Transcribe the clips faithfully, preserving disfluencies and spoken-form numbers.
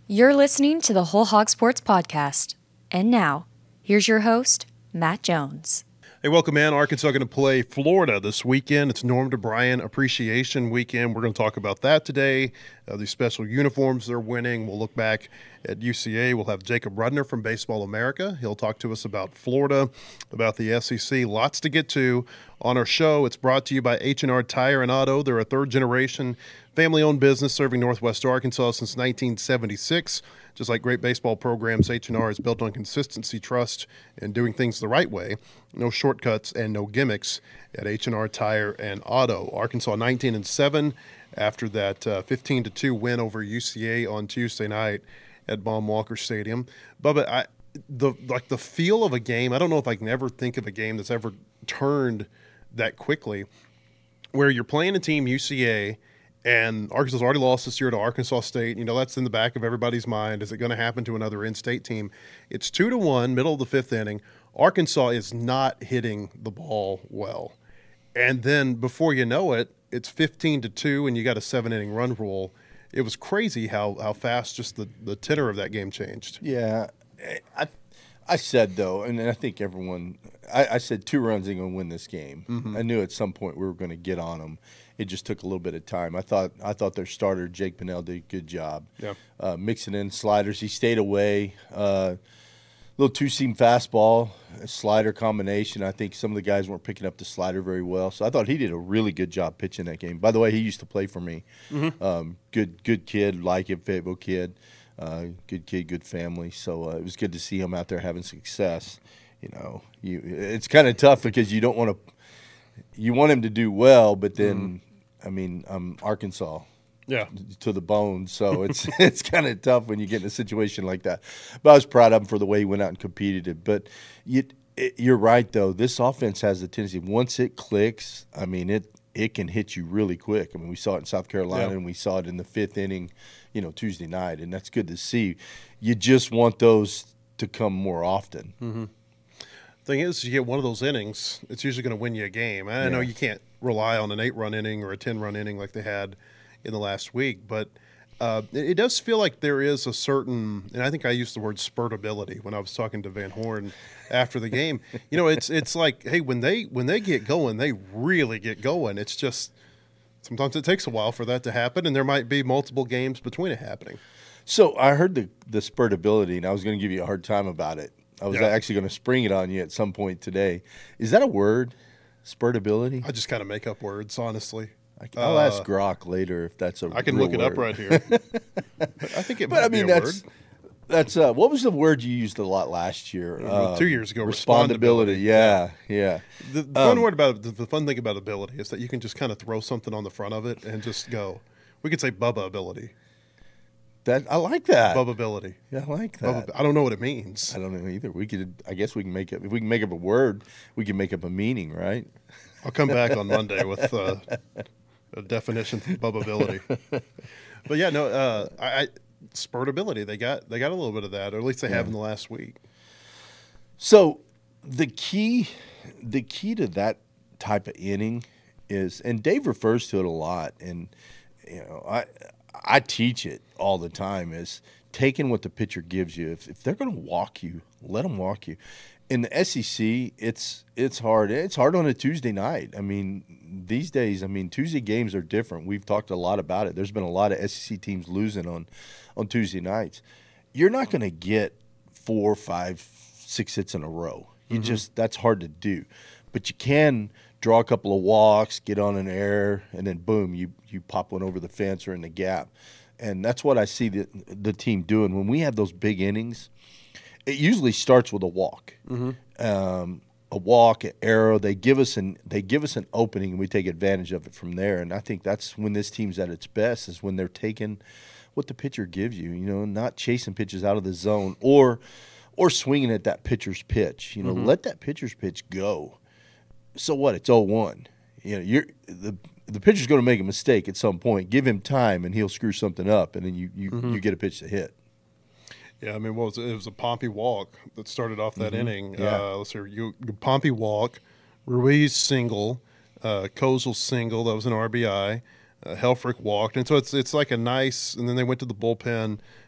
You're listening to the Whole Hog Sports Podcast. And now, here's your host, Matt Jones. Hey, welcome in. Arkansas going to play Florida this weekend. It's Norm DeBryan Appreciation Weekend. We're going to talk about that today. Uh, these special uniforms they're winning. We'll look back at U C A. We'll have Jacob Rudner from Baseball America. He'll talk to us about Florida, about the S E C. Lots to get to on our show. It's brought to you by H and R Tire and Auto. They're a third-generation family-owned business serving Northwest Arkansas since nineteen seventy-six. Just like great baseball programs, H and R is built on consistency, trust, and doing things the right way. No shortcuts and no gimmicks at H and R Tire and Auto. Arkansas nineteen and seven after that uh, fifteen to two win over U C A on Tuesday night at Baum Walker Stadium. Bubba, I, the like the feel of a game, I don't know if I can ever think of a game that's ever turned that quickly, where you're playing a team, U C A, and Arkansas's already lost this year to Arkansas State. You know, that's in the back of everybody's mind. Is it going to happen to another in-state team? It's two to one, middle of the fifth inning. Arkansas is not hitting the ball well. And then before you know it, it's fifteen to two, and you got a seven-inning run rule. It was crazy how, how fast just the, the tenor of that game changed. Yeah. I I said, though, and I think everyone I, – I said two runs ain't going to win this game. Mm-hmm. I knew at some point we were going to get on them. It just took a little bit of time. I thought I thought their starter, Jake Pinnell, did a good job. Yeah. Uh, mixing in sliders. He stayed away. Uh, little two-seam fastball, a slider combination. I think some of the guys weren't picking up the slider very well. So I thought he did a really good job pitching that game. By the way, he used to play for me. Mm-hmm. Um, good good kid, like him, Fayetteville kid. Uh, good kid, good family. So uh, it was good to see him out there having success. You know, you it's kind of tough because you don't want to – you want him to do well, but then, mm. I mean, I'm Arkansas. Yeah, to the bone. So it's it's kind of tough when you get in a situation like that. But I was proud of him for the way he went out and competed it. But you, it, you're right, though. This offense has the tendency, once it clicks, I mean, it it can hit you really quick. I mean, we saw it in South Carolina, yeah. and we saw it in the fifth inning, you know, Tuesday night, and that's good to see. You just want those to come more often. Mm-hmm. Thing is, you get one of those innings, it's usually going to win you a game. I yeah. know you can't rely on an eight-run inning or a ten-run inning like they had in the last week, but uh, it, it does feel like there is a certain, and I think I used the word spurtability when I was talking to Van Horn after the game. You know, it's it's like, hey, when they when they get going, they really get going. It's just sometimes it takes a while for that to happen, and there might be multiple games between it happening. So I heard the the spurtability, and I was going to give you a hard time about it. I was yeah. actually going to spring it on you at some point today. Is that a word, spurtability? I just kind of make up words, honestly. I'll uh, ask Grok later if that's a I can real look it word. up right here. I think it might but I mean be a that's word. that's uh, what was the word you used a lot last year? Um, Two years ago, respondability. Yeah, yeah. The, the um, fun word about the, the fun thing about ability is that you can just kind of throw something on the front of it and just go. We could say Bubba ability. That I like that. Bubba ability. Yeah, I like that. Bubba, I don't know what it means. I don't know either. We could. I guess we can make up. If we can make up a word, we can make up a meaning, right? I'll come back on Monday with uh, a definition for Bubba ability. But yeah, no. Uh, I, I spurtability. They got they got a little bit of that, or at least they yeah. have in the last week. So the key, the key to that type of inning is, and Dave refers to it a lot, and you know, I. I teach it all the time, is taking what the pitcher gives you. If, if they're going to walk you, let them walk you. In the S E C, it's it's hard. It's hard on a Tuesday night. I mean, these days, I mean, Tuesday games are different. We've talked a lot about it. There's been a lot of S E C teams losing on, on Tuesday nights. You're not going to get four, five, six hits in a row. You mm-hmm. just that's hard to do. But you can draw a couple of walks, get on an error, and then boom, you you pop one over the fence or in the gap. And that's what I see the the team doing. When we have those big innings, it usually starts with a walk. Mm-hmm. Um, a walk, an arrow. They give us an they give us an opening, and we take advantage of it from there. And I think that's when this team's at its best, is when they're taking what the pitcher gives you, you know, not chasing pitches out of the zone or or swinging at that pitcher's pitch. You know, mm-hmm. let that pitcher's pitch go. So what? It's oh one. You know, you're the the pitcher's going to make a mistake at some point. Give him time, and he'll screw something up, and then you you, mm-hmm. you get a pitch to hit. Yeah, I mean, what was it? It was a Pompey walk that started off that mm-hmm. inning. Yeah. Uh, let's see, you, Pompey walk, Ruiz single, uh, Kozel single. That was an R B I. Uh, Helfrich walked, and so it's it's like a nice. And then they went to the bullpen.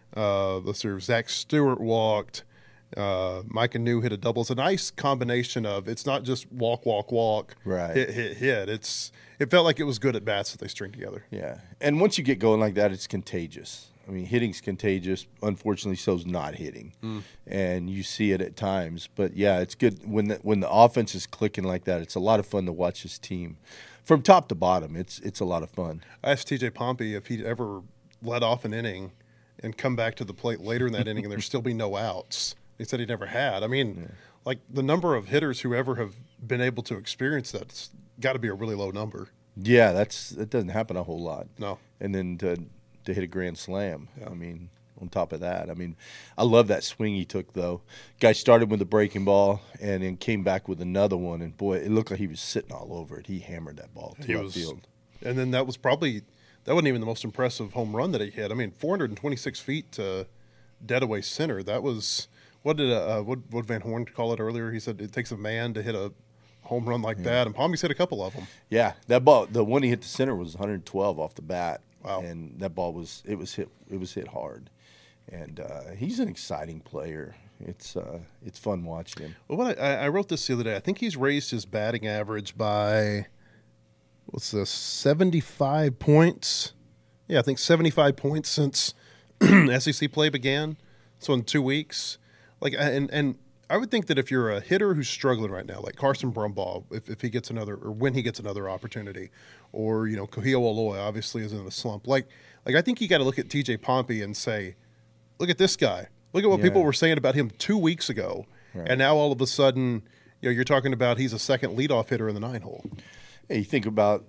Uh, let's see, Zach Stewart walked. Uh, Micah New hit a double. It's a nice combination of it's not just walk, walk, walk, Right. hit, hit, hit. It's it felt like it was good at bats that they string together. Yeah, and once you get going like that, it's contagious. I mean, hitting's contagious. Unfortunately, so's not hitting, mm. and you see it at times. But yeah, it's good when the, when the offense is clicking like that. It's a lot of fun to watch this team from top to bottom. It's it's a lot of fun. I asked T J Pompey if he'd ever let off an inning and come back to the plate later in that inning and there still be no outs. He said he never had. I mean, yeah. like the number of hitters who ever have been able to experience that's got to be a really low number. Yeah, that's that doesn't happen a whole lot. No. And then to to hit a grand slam. Yeah. I mean, on top of that, I mean, I love that swing he took though. Guy started with a breaking ball and then came back with another one, and boy, it looked like he was sitting all over it. He hammered that ball to the field. And then that was probably that wasn't even the most impressive home run that he hit. I mean, four hundred twenty-six feet to dead away center. That was. What did uh, what what Van Horn call it earlier? He said it takes a man to hit a home run like yeah. that, and Pompey's hit a couple of them. Yeah, that ball, the one he hit the center was one hundred twelve off the bat. Wow! And that ball was it was hit it was hit hard, and uh, he's an exciting player. It's uh, it's fun watching him. Well, what I, I wrote this the other day. I think he's raised his batting average by what's this seventy-five points. Yeah, I think seventy-five points since S E C play began. So in two weeks. Like and and I would think that if you're a hitter who's struggling right now, like Carson Brumbaugh, if, if he gets another or when he gets another opportunity, or you know Kohio Aloy obviously is in a slump. Like like I think you got to look at T J Pompey and say, look at this guy. Look at what yeah. people were saying about him two weeks ago, right. and now all of a sudden, you know, you're talking about he's a second leadoff hitter in the nine hole. Hey, you think about,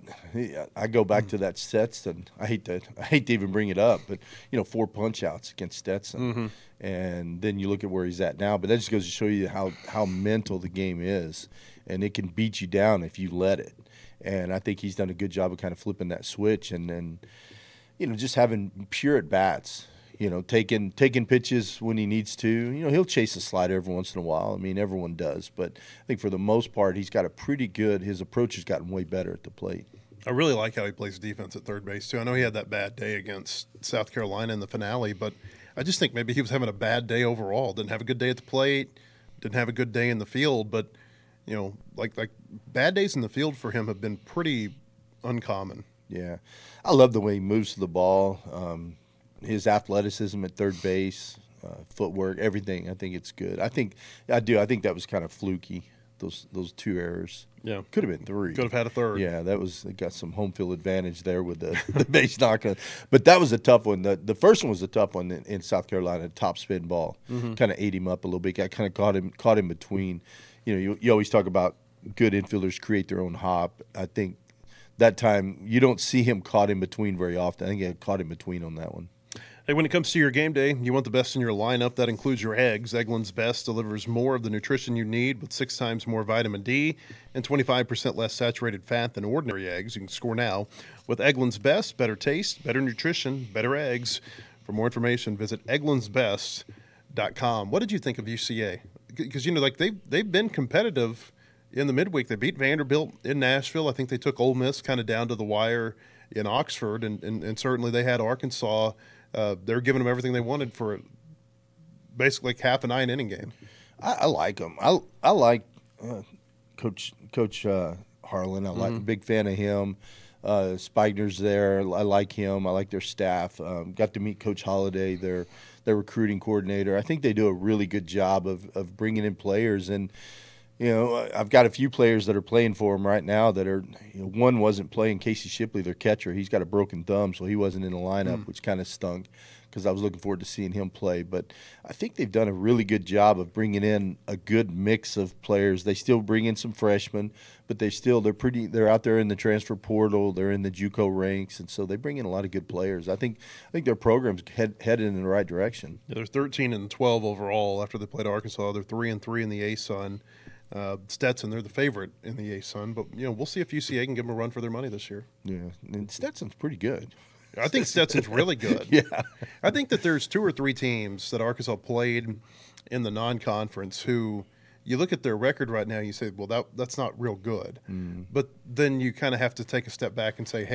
I go back to that Stetson. I hate to, I hate to even bring it up, but you know, four punch outs against Stetson, mm-hmm. and then you look at where he's at now. But that just goes to show you how how mental the game is, and it can beat you down if you let it. And I think he's done a good job of kind of flipping that switch, and then, you know, just having pure at bats. You know, taking taking pitches when he needs to. You know, he'll chase a slider every once in a while. I mean, everyone does. But I think for the most part, he's got a pretty good – his approach has gotten way better at the plate. I really like how he plays defense at third base, too. I know he had that bad day against South Carolina in the finale, but I just think maybe he was having a bad day overall. Didn't have a good day at the plate, didn't have a good day in the field. But, you know, like like bad days in the field for him have been pretty uncommon. Yeah. I love the way he moves to the ball. Um His athleticism at third base, uh, footwork, everything. I think it's good. I think I do. I think that was kind of fluky. Those those two errors. Yeah, could have been three. Could have had a third. Yeah, that was it got some home field advantage there with the, the base knocker. But that was a tough one. The the first one was a tough one in, in South Carolina. Top spin ball, mm-hmm. kind of ate him up a little bit. I kind of caught him caught him between. You know, you you always talk about good infielders create their own hop. I think that time you don't see him caught in between very often. I think he caught in between on that one. Hey, when it comes to your game day, you want the best in your lineup. That includes your eggs. Eggland's Best delivers more of the nutrition you need with six times more vitamin D and twenty-five percent less saturated fat than ordinary eggs. You can score now with Eggland's Best. Better taste, better nutrition, better eggs. For more information, visit egglands best dot com. What did you think of U C A? Because, you know, like they've, they've been competitive in the midweek. They beat Vanderbilt in Nashville. I think they took Ole Miss kind of down to the wire in Oxford, and, and, and certainly they had Arkansas. Uh, they're giving them everything they wanted for basically like half a nine inning game. I, I like them. I I like uh, Coach Coach uh, Harlan. I like. Mm-hmm. Big fan of him. Uh, Spigner's there. I like him. I like their staff. Um, got to meet Coach Holiday, their their recruiting coordinator. I think they do a really good job of of bringing in players. And you know, I've got a few players that are playing for them right now that are, you know, one wasn't playing, Casey Shipley, their catcher. He's got a broken thumb, so he wasn't in the lineup, mm. which kind of stunk because I was looking forward to seeing him play. But I think they've done a really good job of bringing in a good mix of players. They still bring in some freshmen, but they still, they're pretty, they're out there in the transfer portal. They're in the JUCO ranks, and so they bring in a lot of good players. I think I think their program's head, headed in the right direction. Yeah, they're thirteen and twelve overall after they played Arkansas. They're three and three in the A-Sun. Uh, Stetson, they're the favorite in the A-Sun, but you know we'll see if U C A can give them a run for their money this year. Yeah, and Stetson's pretty good. I think Stetson's really good. Yeah, I think that there's two or three teams that Arkansas played in the non-conference who you look at their record right now, and you say, well, that that's not real good. Mm. But then you kind of have to take a step back and say, hey,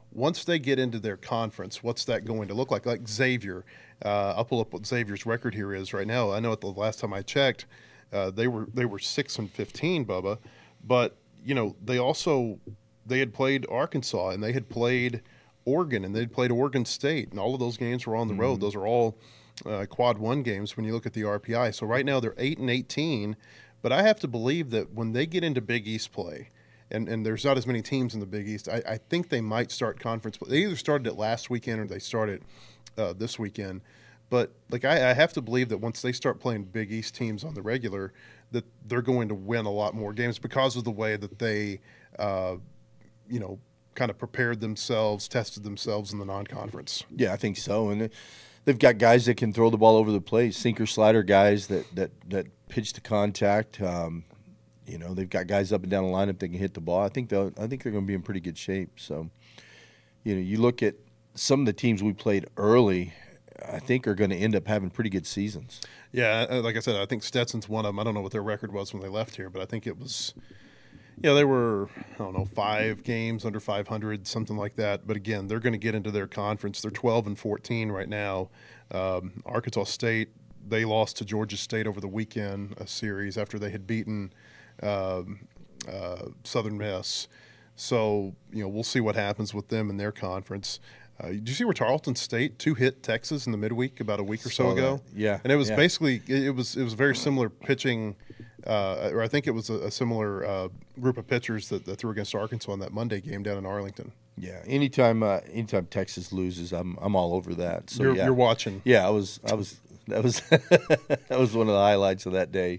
once they get into their conference, what's that going to look like? Like Xavier, uh, I'll pull up what Xavier's record here is right now. I know at the last time I checked, uh, they were they were six and fifteen, Bubba, but you know they also they had played Arkansas and they had played Oregon and they'd played Oregon State, and all of those games were on the mm-hmm. road. Those are all uh, quad one games when you look at the R P I. So right now they're eight and eighteen, but I have to believe that when they get into Big East play. And and there's not as many teams in the Big East. I, I think they might start conference. They either started it last weekend or they started uh, this weekend. But like I, I have to believe that once they start playing Big East teams on the regular, that they're going to win a lot more games because of the way that they, uh, you know, kind of prepared themselves, tested themselves in the non-conference. Yeah, I think so. And they've got guys that can throw the ball over the place, sinker slider guys that that that pitch to contact. Um, You know, they've got guys up and down the lineup that can hit the ball. I think they'll. I think they're going to be in pretty good shape. So, you know, you look at some of the teams we played early, I think are going to end up having pretty good seasons. Yeah, like I said, I think Stetson's one of them. I don't know what their record was when they left here, but I think it was, yeah, they were, I don't know, five games under five hundred, something like that. But again, they're going to get into their conference. They're twelve and fourteen right now. Um, Arkansas State, they lost to Georgia State over the weekend, a series after they had beaten Um, uh, Southern Miss. So, you know, we'll see what happens with them in their conference. Uh, did you see where Tarleton State two hit Texas in the midweek about a week or so Saw ago? that. Yeah. And it was yeah. basically, it, it was it was very similar pitching, uh, or I think it was a, a similar uh, group of pitchers that, that threw against Arkansas in that Monday game down in Arlington. Yeah. Anytime uh, anytime Texas loses, I'm I'm all over that. So you're, yeah. you're watching. Yeah, I was I was that was that was one of the highlights of that day.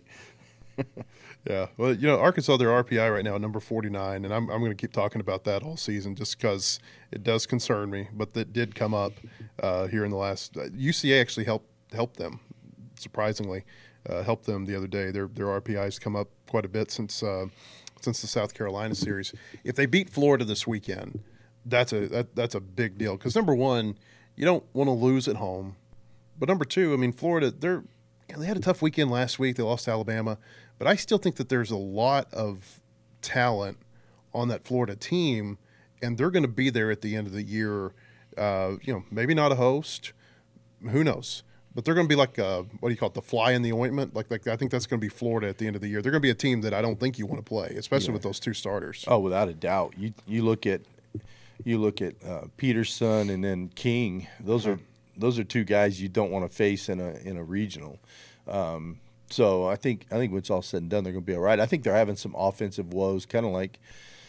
Yeah, well, you know, Arkansas, their R P I right now, number forty-nine, and I'm I'm going to keep talking about that all season just because it does concern me. But that did come up uh, here in the last. Uh, U C A actually helped helped them, surprisingly, uh, helped them the other day. Their their R P I's come up quite a bit since uh, since the South Carolina series. If they beat Florida this weekend, that's a that, that's a big deal because number one, you don't want to lose at home, but number two, I mean, Florida, they're they had a tough weekend last week. They lost to Alabama. But I still think that there's a lot of talent on that Florida team, and they're going to be there at the end of the year. Uh, you know, maybe not a host, who knows? But they're going to be like a, what do you call it, the fly in the ointment. Like, like I think that's going to be Florida at the end of the year. They're going to be a team that I don't think you want to play, especially yeah. with those two starters. Oh, without a doubt. You you look at you look at uh, Peterson and then King. Those are those are two guys you don't want to face in a in a regional. Um, So I think I think when it's all said and done, they're going to be all right. I think they're having some offensive woes, kind of like,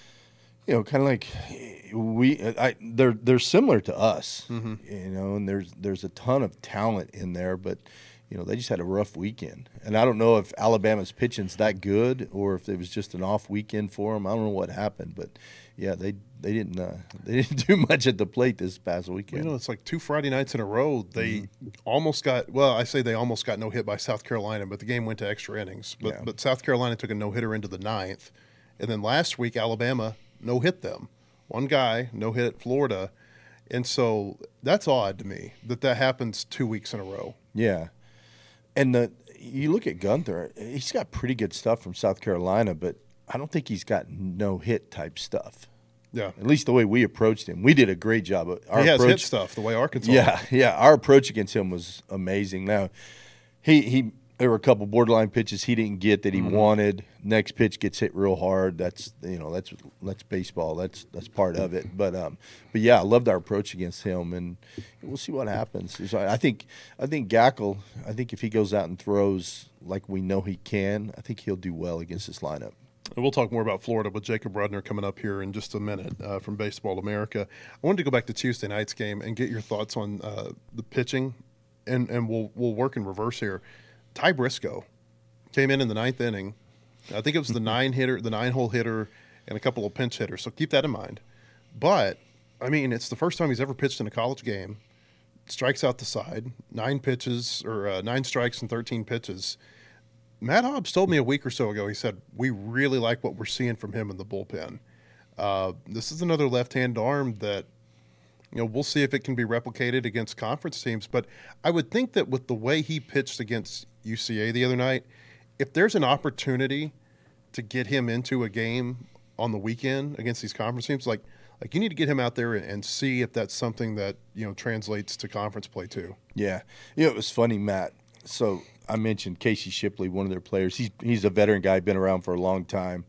you know, kind of like we. I, they're they're similar to us, mm-hmm. you know. And there's there's a ton of talent in there, but you know they just had a rough weekend. And I don't know if Alabama's pitching's that good or if it was just an off weekend for them. I don't know what happened, but yeah, they they didn't uh, they didn't do much at the plate this past weekend. You know, it's like two Friday nights in a row. They mm-hmm. almost got well. I say they almost got no hit by South Carolina, but the game went to extra innings. But yeah. but South Carolina took a no hitter into the ninth, and then last week Alabama no hit them. One guy no hit at Florida, and so that's odd to me that that happens two weeks in a row. Yeah, and the you look at Gunther, he's got pretty good stuff from South Carolina, but I don't think he's got no hit type stuff. Yeah, at least the way we approached him, we did a great job. Our he has approach, hit stuff the way Arkansas. Yeah, yeah, our approach against him was amazing. Now, he he there were a couple borderline pitches he didn't get that he mm-hmm. wanted. Next pitch gets hit real hard. That's you know that's that's baseball. That's that's part of it. But um, but yeah, I loved our approach against him, and we'll see what happens. So I think I think Gackle. I think if he goes out and throws like we know he can, I think he'll do well against this lineup. We'll talk more about Florida with Jacob Rudner coming up here in just a minute uh, from Baseball America. I wanted to go back to Tuesday night's game and get your thoughts on uh, the pitching, and, and we'll we'll work in reverse here. Ty Briscoe came in in the ninth inning. I think it was the nine hitter, the nine hole hitter, and a couple of pinch hitters. So keep that in mind. But I mean, it's the first time he's ever pitched in a college game. Strikes out the side, nine pitches or uh, nine strikes and thirteen pitches. Matt Hobbs told me a week or so ago, he said, we really like what we're seeing from him in the bullpen. Uh, this is another left-hand arm that, you know, we'll see if it can be replicated against conference teams. But I would think that with the way he pitched against U C A the other night, if there's an opportunity to get him into a game on the weekend against these conference teams, like like you need to get him out there and, and see if that's something that, you know, translates to conference play too. Yeah. You know, it was funny, Matt. So I mentioned Casey Shipley, one of their players. He's he's a veteran guy, been around for a long time.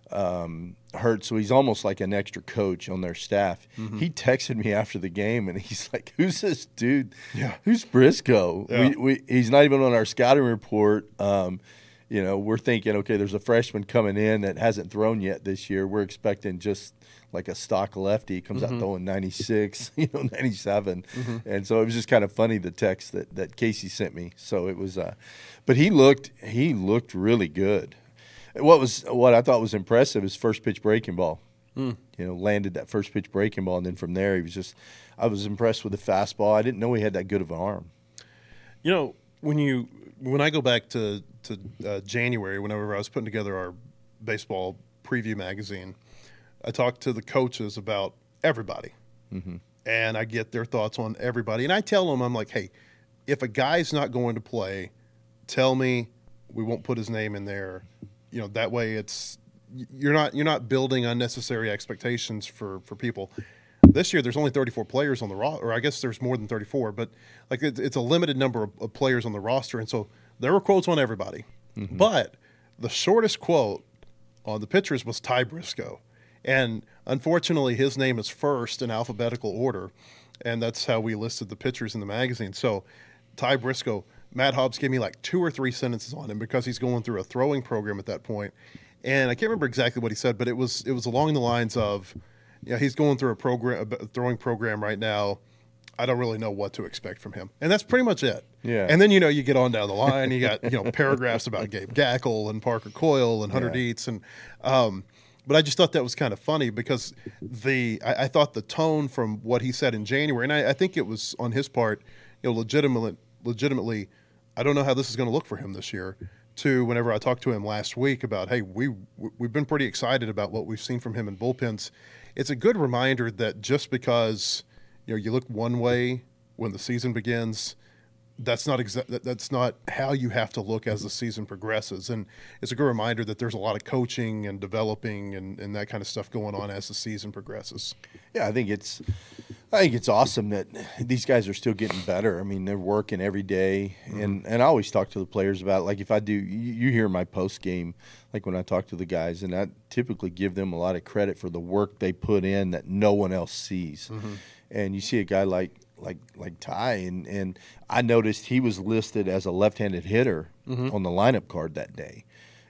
Um, hurt, so he's almost like an extra coach on their staff. Mm-hmm. He texted me after the game, and he's like, "Who's this dude? Yeah. Who's Briscoe? Yeah. We, we, he's not even on our scouting report." Um, you know, we're thinking, okay, there's a freshman coming in that hasn't thrown yet this year. We're expecting just like a stock lefty. He comes mm-hmm. out throwing ninety-six, you know, ninety-seven. Mm-hmm. And so it was just kind of funny, the text that, that Casey sent me. So it was, uh, but he looked, he looked really good. What was what I thought was impressive is first pitch breaking ball. Mm. You know, landed that first pitch breaking ball, and then from there he was just. I was impressed with the fastball. I didn't know he had that good of an arm. You know, when you when I go back to to uh, January, whenever I was putting together our baseball preview magazine, I talked to the coaches about everybody, mm-hmm. and I get their thoughts on everybody, and I tell them, I'm like, hey, if a guy's not going to play, tell me. We won't put his name in there. You know, that way it's you're not you're not building unnecessary expectations for, for people. This year there's only thirty-four players on the roster, or I guess there's more than thirty-four, but like it, it's a limited number of, of players on the roster, and so there were quotes on everybody. Mm-hmm. But the shortest quote on the pitchers was Ty Briscoe, and unfortunately his name is first in alphabetical order, and that's how we listed the pitchers in the magazine. So Ty Briscoe. Matt Hobbs gave me like two or three sentences on him because he's going through a throwing program at that point. And I can't remember exactly what he said, but it was it was along the lines of, you know, he's going through a program, a throwing program right now. I don't really know what to expect from him. And that's pretty much it. Yeah. And then, you know, you get on down the line, you got, you know, paragraphs about Gabe Gackle and Parker Coyle and Hunter yeah. Dietz. And, um, but I just thought that was kind of funny because the I, I thought the tone from what he said in January, and I, I think it was on his part, you know, legitimately, legitimately, I don't know how this is going to look for him this year, to whenever I talked to him last week about, hey, we, we've been pretty excited about what we've seen from him in bullpens. It's a good reminder that just because, you know, you look one way when the season begins, that's not exa- that's not how you have to look as the season progresses. And it's a good reminder that there's a lot of coaching and developing and, and that kind of stuff going on as the season progresses. Yeah, I think it's I think it's awesome that these guys are still getting better. I mean, they're working every day. Mm-hmm. And, and I always talk to the players about, like, if I do, you, you hear my post game, like when I talk to the guys, and I typically give them a lot of credit for the work they put in that no one else sees. Mm-hmm. And you see a guy like like like Ty, and, and I noticed he was listed as a left-handed hitter mm-hmm. on the lineup card that day.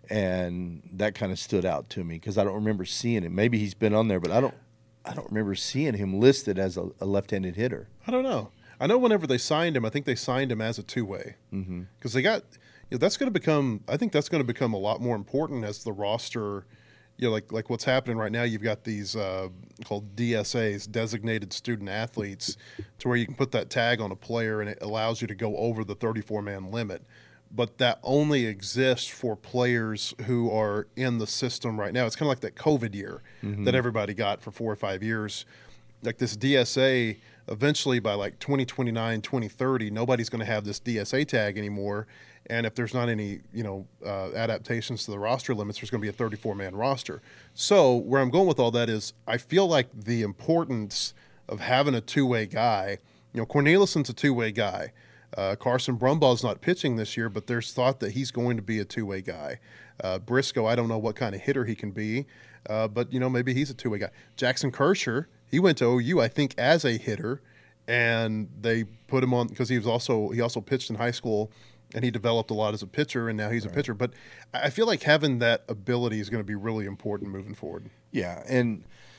And that kind of stood out to me because I don't remember seeing him. Maybe he's been on there, but I don't I don't remember seeing him listed as a, a left-handed hitter. I don't know. I know whenever they signed him, I think they signed him as a two-way because mm-hmm. they got you know, that's going to become. I think that's going to become a lot more important as the roster. You know, like like what's happening right now. You've got these uh, called D S As, designated student athletes, to where you can put that tag on a player and it allows you to go over the thirty-four man limit. But that only exists for players who are in the system right now. It's kind of like that COVID year mm-hmm. that everybody got for four or five years. Like this D S A, eventually by like twenty twenty-nine, twenty thirty, nobody's going to have this D S A tag anymore. And if there's not any, you know, uh, adaptations to the roster limits, there's going to be a thirty-four man roster. So where I'm going with all that is I feel like the importance of having a two-way guy, you know, Cornelison's a two-way guy. Uh, Carson Brumbaugh's not pitching this year, but there's thought that he's going to be a two-way guy. Uh, Briscoe, I don't know what kind of hitter he can be, uh, but, you know, maybe he's a two-way guy. Jackson Kersher, he went to O U, I think, as a hitter, and they put him on because he was also he also pitched in high school, and he developed a lot as a pitcher, and now he's a pitcher. But I feel like having that ability is going to be really important moving forward. Yeah, and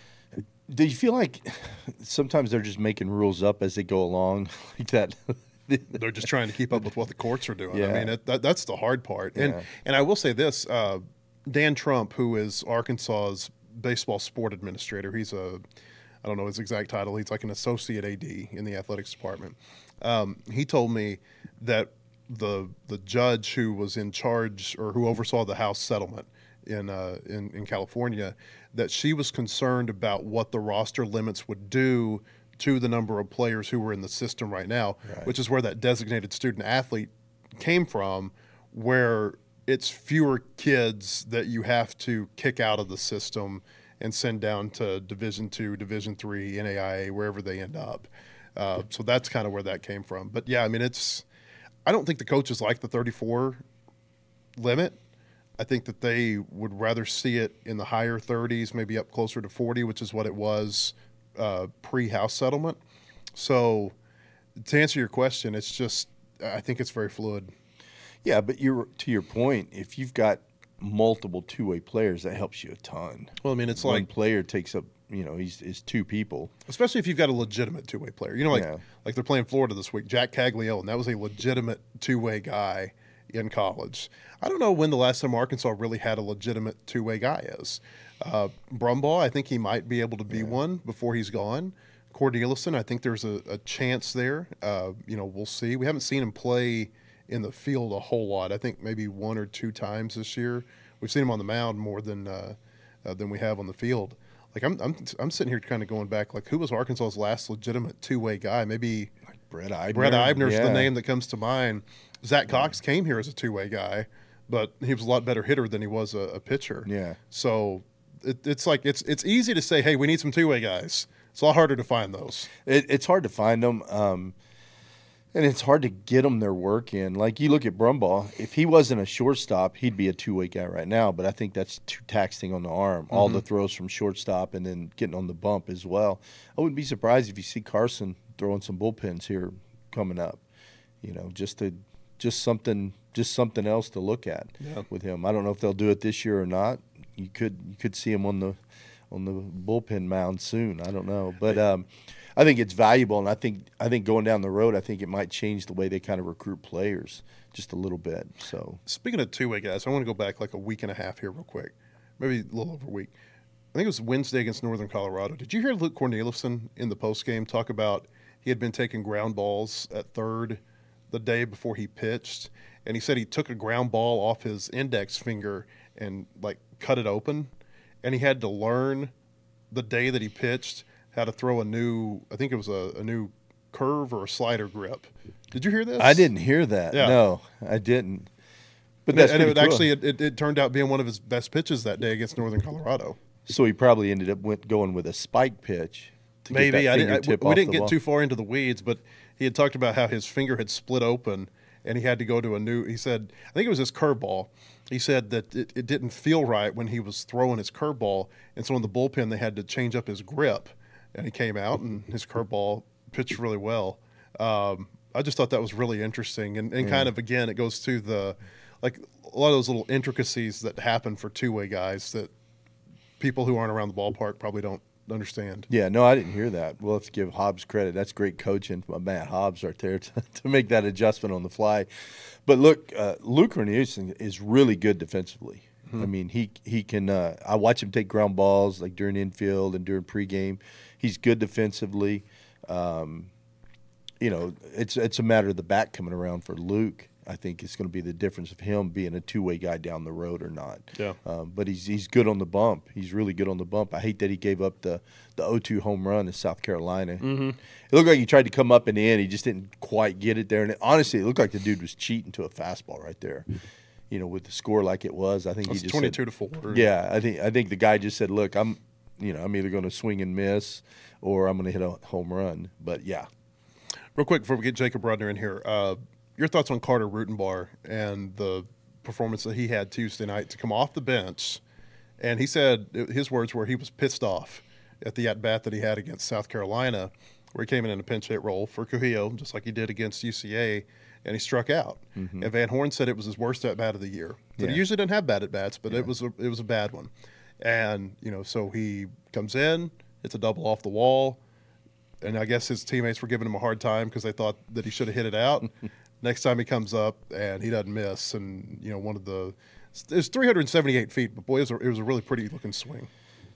do you feel like sometimes they're just making rules up as they go along like that? They're just trying to keep up with what the courts are doing. Yeah. I mean, it, that, that's the hard part. And yeah. and I will say this, uh, Dan Trump, who is Arkansas's baseball sport administrator, he's a, I don't know his exact title, he's like an associate A D in the athletics department. Um, he told me that the the judge who was in charge or who oversaw the House settlement in uh, in, in California, that she was concerned about what the roster limits would do to the number of players who were in the system right now, right. which is where that designated student athlete came from, where it's fewer kids that you have to kick out of the system and send down to Division two, Division three, N A I A, wherever they end up. Uh, so that's kind of where that came from. But yeah, I mean, it's. I don't think the coaches like the thirty-four limit. I think that they would rather see it in the higher thirties, maybe up closer to forty, which is what it was uh, pre-house settlement. So to answer your question, it's just I think it's very fluid. Yeah, but you're to your point, if you've got multiple two-way players, that helps you a ton. Well, I mean, it's One like player takes up, you know, he's is two people. Especially if you've got a legitimate two-way player. You know, like Yeah. like they're playing Florida this week. Jack Caglione, that was a legitimate two-way guy in college. I don't know when the last time Arkansas really had a legitimate two-way guy is. Uh, Brumbaugh, I think he might be able to be yeah. one before he's gone. Cornelison, I think there's a, a chance there. Uh, you know, we'll see. We haven't seen him play in the field a whole lot. I think maybe one or two times this year. We've seen him on the mound more than uh, uh, than we have on the field. Like I'm, I'm, I'm sitting here kind of going back. Like, who was Arkansas's last legitimate two-way guy? Maybe like Brett Eibner. Brett Eibner's yeah. the name that comes to mind. Zach Cox yeah. came here as a two-way guy, but he was a lot better hitter than he was a, a pitcher. Yeah. So it, it's like it's it's easy to say, hey, we need some two-way guys. It's a lot harder to find those. It, it's hard to find them. Um, And it's hard to get them their work in. Like, you look at Brumbaugh, if he wasn't a shortstop, he'd be a two-way guy right now. But I think that's too taxing on the arm. Mm-hmm. All the throws from shortstop and then getting on the bump as well. I wouldn't be surprised if you see Carson throwing some bullpens here coming up. You know, just to just something just something else to look at yeah. with him. I don't know if they'll do it this year or not. You could you could see him on the on the bullpen mound soon. I don't know, but. Um, I think it's valuable, and I think I think going down the road, I think it might change the way they kind of recruit players just a little bit. So, speaking of two-way guys, I want to go back like a week and a half here real quick, maybe a little over a week. I think it was Wednesday against Northern Colorado. Did you hear Luke Cornelison in the postgame talk about he had been taking ground balls at third the day before he pitched, and he said he took a ground ball off his index finger and like cut it open, and he had to learn the day that he pitched how to throw a new, I think it was a, a new curve or a slider grip. Did you hear this? I didn't hear that. Yeah. No, I didn't. But and that's and it cool. actually it, it, it turned out being one of his best pitches that day against Northern Colorado. So he probably ended up went, going with a spike pitch. To Maybe get that I didn't. I, we didn't get ball. too far into the weeds, but he had talked about how his finger had split open and he had to go to a new. He said, I think it was his curveball. He said that it, it didn't feel right when he was throwing his curveball, and so in the bullpen they had to change up his grip. And he came out, and his curveball pitched really well. Um, I just thought that was really interesting. And, and yeah. kind of, again, it goes to the – like a lot of those little intricacies that happen for two-way guys that people who aren't around the ballpark probably don't understand. Yeah, no, I didn't hear that. We'll have to give Hobbs credit. That's great coaching by Matt Hobbs right there to, to make that adjustment on the fly. But, look, uh, Luke Cornelison is really good defensively. Mm-hmm. I mean, he he can uh, – I watch him take ground balls like during infield and during pregame. He's good defensively. Um, you know, it's it's a matter of the bat coming around for Luke. I think it's going to be the difference of him being a two-way guy down the road or not. Yeah. Um, but he's he's good on the bump. He's really good on the bump. I hate that he gave up the the oh two home run in South Carolina. Mm-hmm. It looked like he tried to come up and in. He just didn't quite get it there. And it, honestly, it looked like the dude was cheating to a fastball right there. You know, with the score like it was, I think That's he just twenty-two said, to four. Yeah, I think I think the guy just said, "Look, I'm, you know, I'm either going to swing and miss, or I'm going to hit a home run." But yeah, real quick before we get Jacob Rudner in here, uh, your thoughts on Carter Rutenbar and the performance that he had Tuesday night to come off the bench, and he said his words were he was pissed off at the at bat that he had against South Carolina, where he came in in a pinch hit role for Cujillo, just like he did against U C A. And he struck out. Mm-hmm. And Van Horn said it was his worst at bat of the year. That yeah. he usually doesn't have bad at bats, but yeah. it was a, it was a bad one. And you know, so he comes in, it's a double off the wall, and I guess his teammates were giving him a hard time because they thought that he should have hit it out. Next time he comes up and he doesn't miss, and you know, one of the it's three hundred seventy-eight feet, but boy, it was a, it was a really pretty looking swing.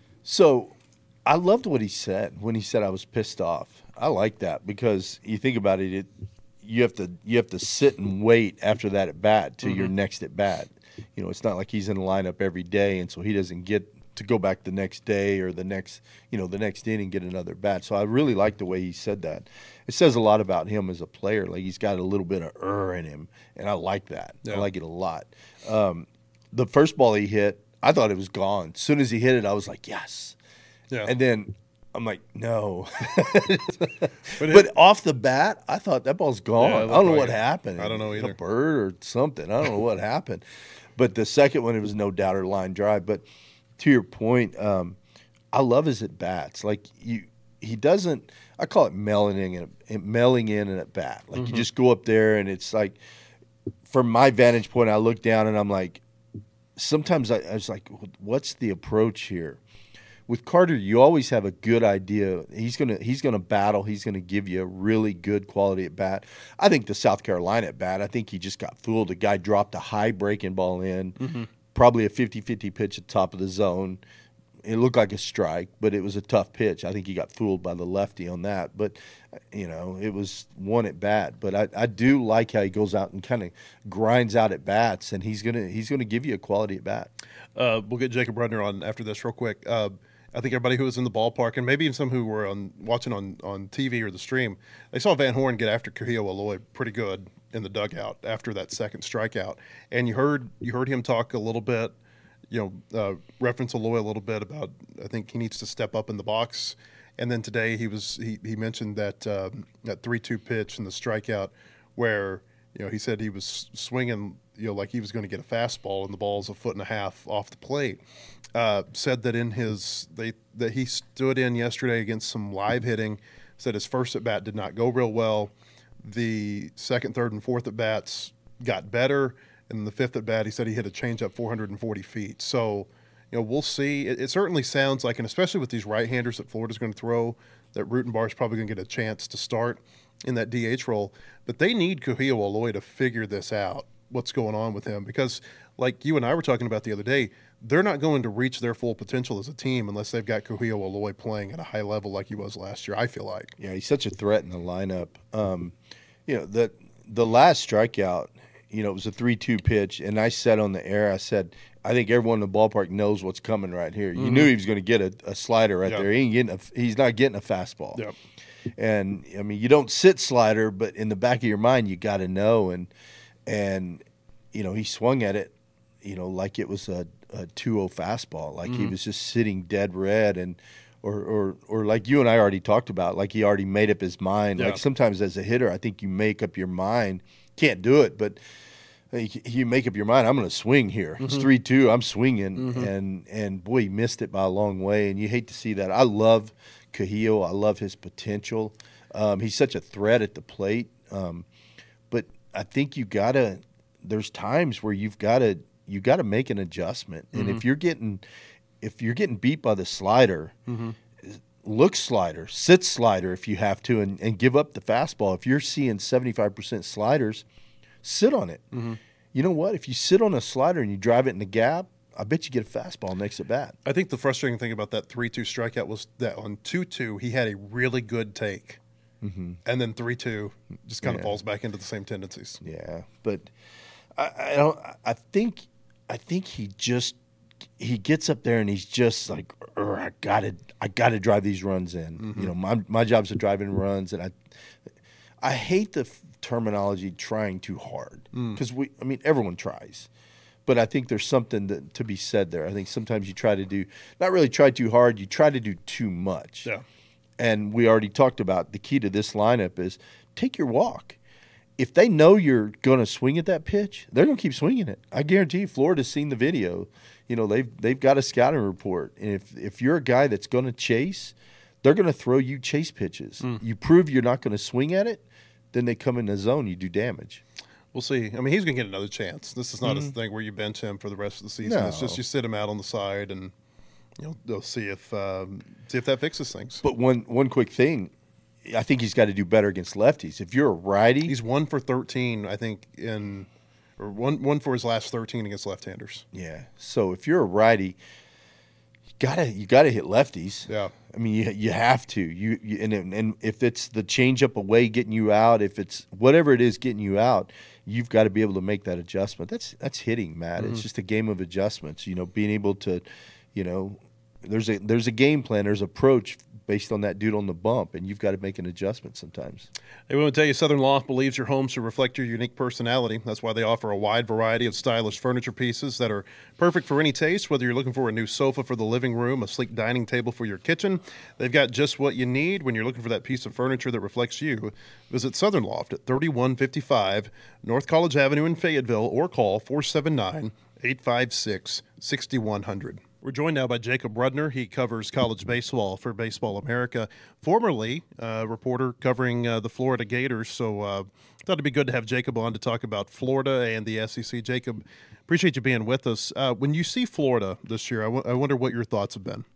So I loved what he said when he said I was pissed off. I like that because you think about it. it You have to you have to sit and wait after that at bat to mm-hmm. your next at bat. You know, it's not like he's in the lineup every day, and so he doesn't get to go back the next day or the next you know the next inning get another bat. So I really like the way he said that. It says a lot about him as a player. Like he's got a little bit of er in him, and I like that. Yeah. I like it a lot. Um, the first ball he hit, I thought it was gone. As soon as he hit it, I was like, yes. Yeah. And then I'm like, no. But, But it, off the bat, I thought that ball's gone. Yeah, it I don't looked know like what it. happened. I don't know It hit either. A bird or something. I don't know what happened. But the second one, it was no doubter line drive. But to your point, um, I love his at bats. Like you, he doesn't. I call it mailing in, mailing in and at bat. Like Mm-hmm. you just go up there and it's like, from my vantage point, I look down and I'm like, sometimes I, I was like, what's the approach here? With Carter, you always have a good idea. He's gonna he's gonna battle. He's gonna give you a really good quality at bat. I think the South Carolina at bat, I think he just got fooled. The guy dropped a high breaking ball in, Mm-hmm. probably a fifty-fifty pitch at the top of the zone. It looked like a strike, but it was a tough pitch. I think he got fooled by the lefty on that. But, you know, it was one at bat. But I, I do like how he goes out and kind of grinds out at bats, and he's gonna he's gonna give you a quality at bat. Uh, we'll get Jacob Rudner on after this real quick. Uh, I think everybody who was in the ballpark, and maybe even some who were on watching on, on T V or the stream, they saw Van Horn get after Kahio Aloy pretty good in the dugout after that second strikeout. And you heard you heard him talk a little bit, you know, uh, reference Aloy a little bit about I think he needs to step up in the box. And then today he was he, he mentioned that uh, that three two pitch and the strikeout where you know he said he was swinging you know like he was going to get a fastball and the ball's a foot and a half off the plate. Uh, said that in his they that he stood in yesterday against some live hitting. Said his first at bat did not go real well. The second, third, and fourth at bats got better, and the fifth at bat he said he hit a changeup four hundred forty feet. So, you know, we'll see. It, it certainly sounds like, and especially with these right-handers that Florida's going to throw, that Rutenbar is probably going to get a chance to start in that D H role. But they need Kahio Aloy to figure this out, what's going on with him, because like you and I were talking about the other day, they're not going to reach their full potential as a team unless they've got Kahio Aloy playing at a high level like he was last year, I feel like. Yeah, he's such a threat in the lineup. Um, you know, the the last strikeout, you know, it was a three two pitch, and I said on the air, I said, I think everyone in the ballpark knows what's coming right here. You Mm-hmm. knew he was going to get a, a slider right Yep. there. He ain't getting a, he's not getting a fastball. Yep. And I mean, you don't sit slider, but in the back of your mind, you got to know. And and you know, he swung at it, you know, like it was a, a two oh fastball, like he was just sitting dead red, and or or or like you and I already talked about, like he already made up his mind. Yeah. Like sometimes as a hitter, I think you make up your mind. Can't do it, but you make up your mind. I'm going to swing here. It's three two. I'm swinging, and and boy, he missed it by a long way. And you hate to see that. I love Kahio. I love his potential. Um, he's such a threat at the plate. Um, but I think you gotta. There's times where you've got to you got to make an adjustment. And if you're getting if you're getting beat by the slider. Look slider, sit slider if you have to, and, and give up the fastball. If you're seeing seventy-five percent sliders, sit on it. Mm-hmm. You know what? If you sit on a slider and you drive it in the gap, I bet you get a fastball next at bat. I think the frustrating thing about that three two strikeout was that on two two, he had a really good take. Mm-hmm. And then three two just kind of Yeah. falls back into the same tendencies. Yeah, but I, I don't. I think I think he just he gets up there and he's just like, I gotta I gotta drive these runs in. Mm-hmm. You know, my my job's to drive in runs, and I I hate the f- terminology trying too hard Mm. because we I mean everyone tries. But I think there's something that, to be said there. I think sometimes you try to do, not really try too hard, you try to do too much. Yeah. And we already talked about the key to this lineup is take your walk. If they know you're going to swing at that pitch, they're going to keep swinging it. I guarantee you, Florida's seen the video. You know, they've they've got a scouting report. And if, if you're a guy that's going to chase, they're going to throw you chase pitches. Mm. You prove you're not going to swing at it, then they come in the zone, you do damage. We'll see. I mean, he's going to get another chance. This is not a thing where you bench him for the rest of the season. It's No. just you sit him out on the side, and you know they'll see if um, see if that fixes things. But one one quick thing, I think he's got to do better against lefties. If you're a righty, He's one for thirteen, I think, in or one one for his last thirteen against left-handers. yeah. So if you're a righty, you gotta you gotta hit lefties. Yeah. I mean, you you have to. You, you and and if it's the changeup away getting you out, if it's whatever it is getting you out, you've got to be able to make that adjustment. That's that's hitting, Matt. Mm-hmm. It's just a game of adjustments. You know, being able to, you know, there's a there's a game plan, there's approach based on that dude on the bump, and you've got to make an adjustment sometimes. They want to tell you Southern Loft believes your home should reflect your unique personality. That's why they offer a wide variety of stylish furniture pieces that are perfect for any taste, whether you're looking for a new sofa for the living room, a sleek dining table for your kitchen. They've got just what you need when you're looking for that piece of furniture that reflects you. Visit Southern Loft at thirty-one fifty-five North College Avenue in Fayetteville or call four seven nine, eight five six, six one zero zero. We're joined now by Jacob Rudner. He covers college baseball for Baseball America, formerly a uh, reporter covering uh, the Florida Gators. So uh, thought it'd be good to have Jacob on to talk about Florida and the S E C. Jacob, appreciate you being with us. Uh, when you see Florida this year, I, w- I wonder what your thoughts have been.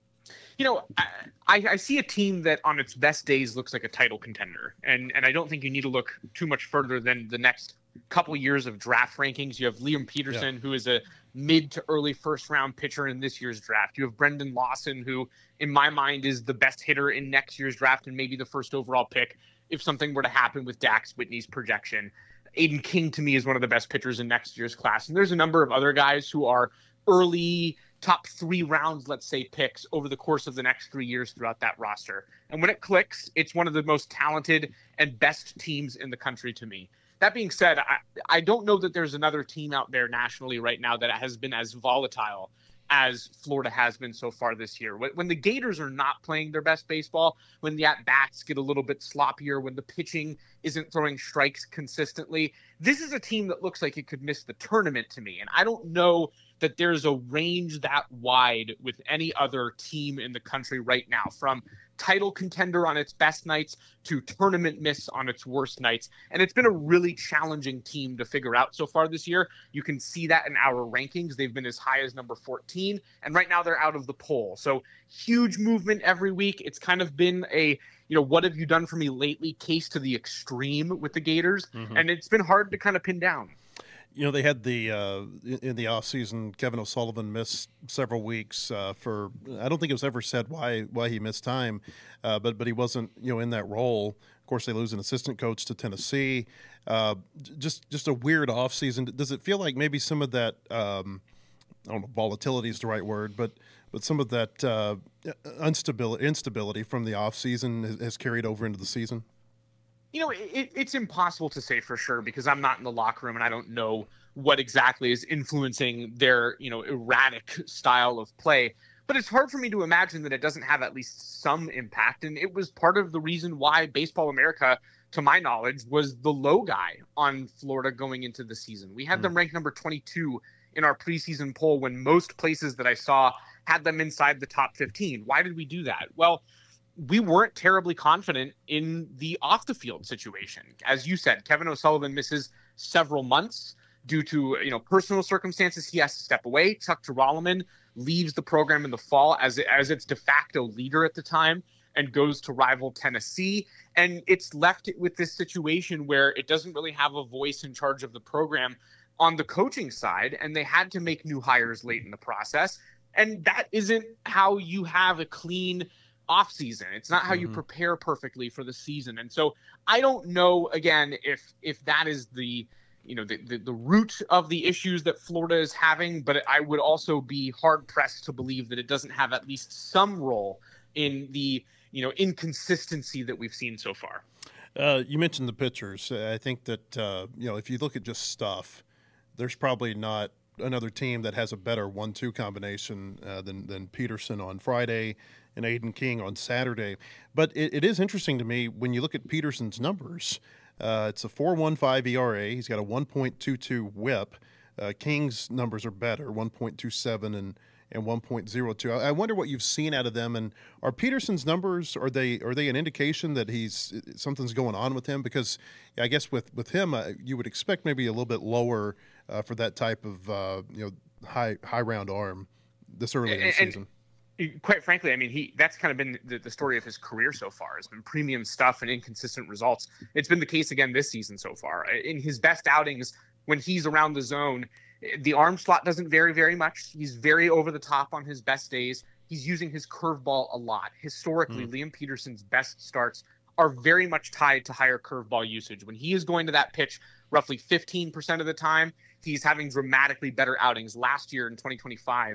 You know, I, I see a team that on its best days looks like a title contender. And, and I don't think you need to look too much further than the next couple years of draft rankings. You have Liam Peterson, yeah. who is a mid to early first round pitcher in this year's draft. You have Brendan Lawson, who in my mind is the best hitter in next year's draft and maybe the first overall pick if something were to happen with Dax Whitney's projection. Aiden King to me is one of the best pitchers in next year's class. And there's a number of other guys who are early top three rounds, let's say, picks over the course of the next three years throughout that roster. And when it clicks, it's one of the most talented and best teams in the country to me. That being said, I, I don't know that there's another team out there nationally right now that has been as volatile as Florida has been so far this year. When, when the Gators are not playing their best baseball, when the at-bats get a little bit sloppier, when the pitching isn't throwing strikes consistently, this is a team that looks like it could miss the tournament to me. And I don't know that there's a range that wide with any other team in the country right now, from title contender on its best nights to tournament miss on its worst nights. And it's been a really challenging team to figure out so far this year. You can see that in our rankings. They've been as high as number fourteen, and right now they're out of the poll. So huge movement every week. It's kind of been a, you know, what have you done for me lately case to the extreme with the Gators. Mm-hmm. And it's been hard to kind of pin down. You know, they had the uh, in the offseason, Kevin O'Sullivan missed several weeks uh, for, I don't think it was ever said why why he missed time, uh, but but he wasn't, you know, in that role. Of course, they lose an assistant coach to Tennessee. Uh, just just a weird offseason. Does it feel like maybe some of that, um, I don't know, volatility is the right word, but but some of that uh, instability, instability from the offseason has, has carried over into the season? You know, it, it's impossible to say for sure because I'm not in the locker room and I don't know what exactly is influencing their, you know, erratic style of play. But it's hard for me to imagine that it doesn't have at least some impact. And it was part of the reason why Baseball America, to my knowledge, was the low guy on Florida going into the season. We had mm. them ranked number twenty-two in our preseason poll when most places that I saw had them inside the top fifteen. Why did we do that? Well, we weren't terribly confident in the off the field situation. As you said, Kevin O'Sullivan misses several months due to, you know, personal circumstances. He has to step away. Chuck Girolamo leaves the program in the fall as, as its de facto leader at the time and goes to rival Tennessee. And it's left with this situation where it doesn't really have a voice in charge of the program on the coaching side. And they had to make new hires late in the process. And that isn't how you have a clean off season. It's not how you prepare perfectly for the season. And so I don't know, again, if if that is the, you know, the, the, the root of the issues that Florida is having, but I would also be hard pressed to believe that it doesn't have at least some role in the, you know, inconsistency that we've seen so far. Uh, you mentioned the pitchers. I think that, uh, you know, if you look at just stuff, there's probably not another team that has a better one two combination uh, than, than Peterson on Friday and Aiden King on Saturday. But it, it is interesting to me when you look at Peterson's numbers. Uh, it's a four point one five E R A. He's got a one point two two whip. Uh, King's numbers are better, one point two seven and and one point oh two. I, I wonder what you've seen out of them. And are Peterson's numbers, are they are they an indication that he's something's going on with him? Because I guess with with him, uh, you would expect maybe a little bit lower uh, for that type of uh, you know high high round arm this early in the and, season. And quite frankly, I mean, he that's kind of been the, the story of his career so far. It's been premium stuff and inconsistent results. It's been the case again this season so far. In his best outings, when he's around the zone, the arm slot doesn't vary very much. He's very over the top on his best days. He's using his curveball a lot. Historically, mm. Liam Peterson's best starts are very much tied to higher curveball usage. When he is going to that pitch roughly fifteen percent of the time, he's having dramatically better outings. Last year in twenty twenty-five,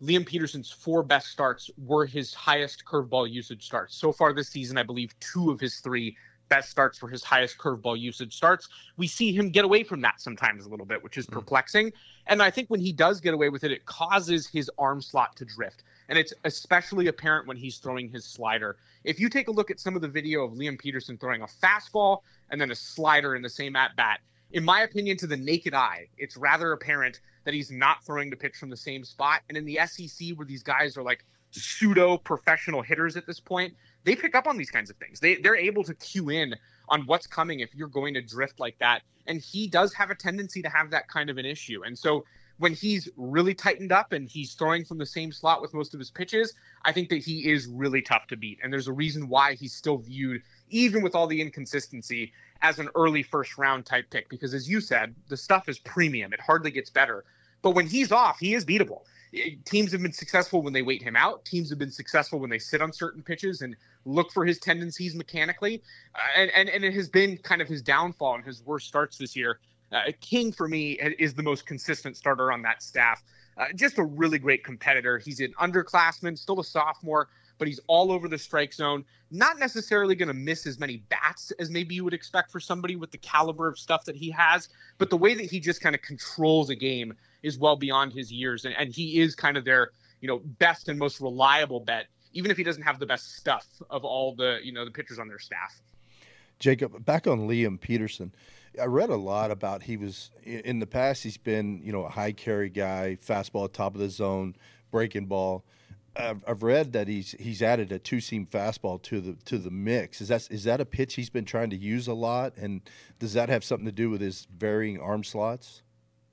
Liam Peterson's four best starts were his highest curveball usage starts. So far this season, I believe two of his three best starts were his highest curveball usage starts. We see him get away from that sometimes a little bit, which is perplexing. And I think when he does get away with it, it causes his arm slot to drift. And it's especially apparent when he's throwing his slider. If you take a look at some of the video of Liam Peterson throwing a fastball and then a slider in the same at-bat, in my opinion, to the naked eye, it's rather apparent that he's not throwing the pitch from the same spot. And in the S E C, where these guys are like pseudo-professional hitters at this point, they pick up on these kinds of things. They, they're able to cue in on what's coming if you're going to drift like that. And he does have a tendency to have that kind of an issue. And so when he's really tightened up and he's throwing from the same slot with most of his pitches, I think that he is really tough to beat. And there's a reason why he's still viewed, even with all the inconsistency, as an early first round type pick. Because as you said, the stuff is premium. It hardly gets better. But when he's off, he is beatable. Teams have been successful when they wait him out. Teams have been successful when they sit on certain pitches and look for his tendencies mechanically. Uh, and, and, and it has been kind of his downfall and his worst starts this year. Uh, King, for me, is the most consistent starter on that staff. Uh, just a really great competitor. He's an underclassman, still a sophomore, but he's all over the strike zone. Not necessarily going to miss as many bats as maybe you would expect for somebody with the caliber of stuff that he has. But the way that he just kind of controls a game is well beyond his years. And, and he is kind of their, you know, best and most reliable bet, even if he doesn't have the best stuff of all the, you know, the pitchers on their staff. Jacob, back on Liam Peterson, I read a lot about he was in the past. He's been, you know, a high carry guy, fastball top of the zone, breaking ball. I've, I've read that he's he's added a two seam fastball to the to the mix. Is that is that a pitch he's been trying to use a lot? And does that have something to do with his varying arm slots?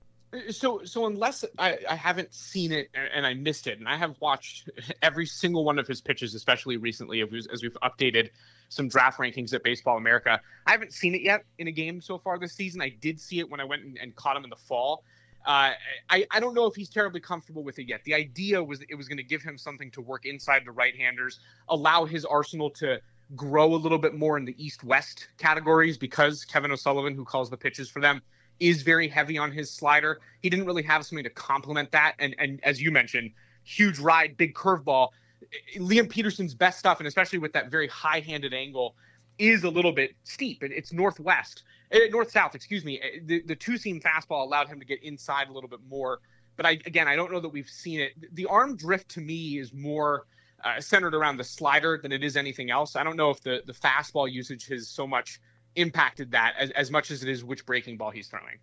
So, so unless I, I haven't seen it and I missed it, and I have watched every single one of his pitches, especially recently as we've updated some draft rankings at Baseball America. I haven't seen it yet in a game so far this season. I did see it when I went and, and caught him in the fall. Uh, I, I don't know if he's terribly comfortable with it yet. The idea was it was going to give him something to work inside the right-handers, allow his arsenal to grow a little bit more in the East-West categories, because Kevin O'Sullivan, who calls the pitches for them, is very heavy on his slider. He didn't really have something to complement that. And, and as you mentioned, huge ride, big curveball. Liam Peterson's best stuff, and especially with that very high-handed angle, is a little bit steep. It's northwest, north-south, excuse me. The, the two-seam fastball allowed him to get inside a little bit more. But I, again, I don't know that we've seen it. The arm drift to me is more uh, centered around the slider than it is anything else. I don't know if the, the fastball usage has so much impacted that as, as much as it is which breaking ball he's throwing.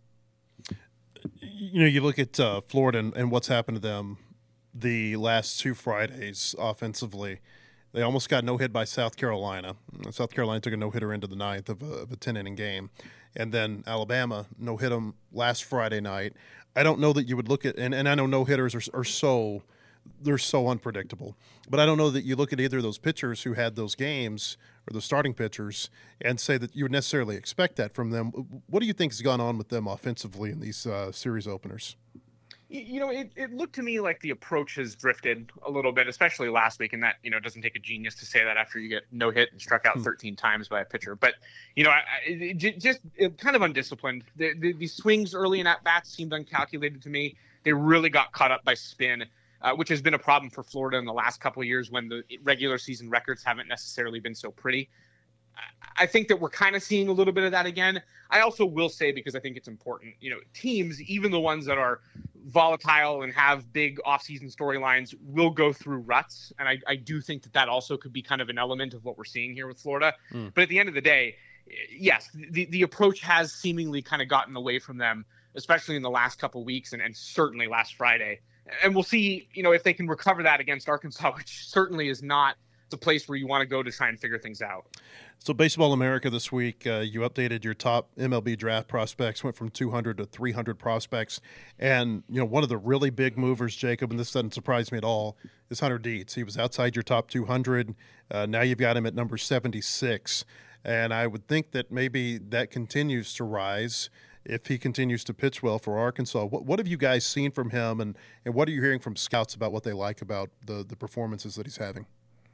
You know, you look at uh, Florida and, and what's happened to them the last two Fridays offensively. They almost got no hit by South Carolina. South Carolina took a no hitter into the ninth of a, of a ten inning game, and then Alabama no hit them last Friday night. I don't know that you would look at, and, and I know no hitters are, are so they're so unpredictable, but I don't know that you look at either of those pitchers who had those games or the starting pitchers and say that you would necessarily expect that from them. What do you think has gone on with them offensively in these uh, series openers? You know, it, it looked to me like the approach has drifted a little bit, especially last week. And that, you know, doesn't take a genius to say that after you get no hit and struck out thirteen times by a pitcher. But, you know, I, I, just it, kind of undisciplined. The, the, the swings early in at-bats seemed uncalculated to me. They really got caught up by spin, uh, which has been a problem for Florida in the last couple of years when the regular season records haven't necessarily been so pretty. I think that we're kind of seeing a little bit of that again. I also will say, because I think it's important, you know, teams, even the ones that are volatile and have big offseason storylines, will go through ruts. And I, I do think that that also could be kind of an element of what we're seeing here with Florida. Mm. But at the end of the day, yes, the, the approach has seemingly kind of gotten away from them, especially in the last couple of weeks and, and certainly last Friday. And we'll see, you know, if they can recover that against Arkansas, which certainly is not the place where you want to go to try and figure things out. So Baseball America this week, uh, you updated your top M L B draft prospects, went from two hundred to three hundred prospects. And, you know, one of the really big movers, Jacob, and this doesn't surprise me at all, is Hunter Dietz. He was outside your top two hundred. Uh, now you've got him at number seventy-six. And I would think that maybe that continues to rise if he continues to pitch well for Arkansas. What, what have you guys seen from him, and, and what are you hearing from scouts about what they like about the, the performances that he's having?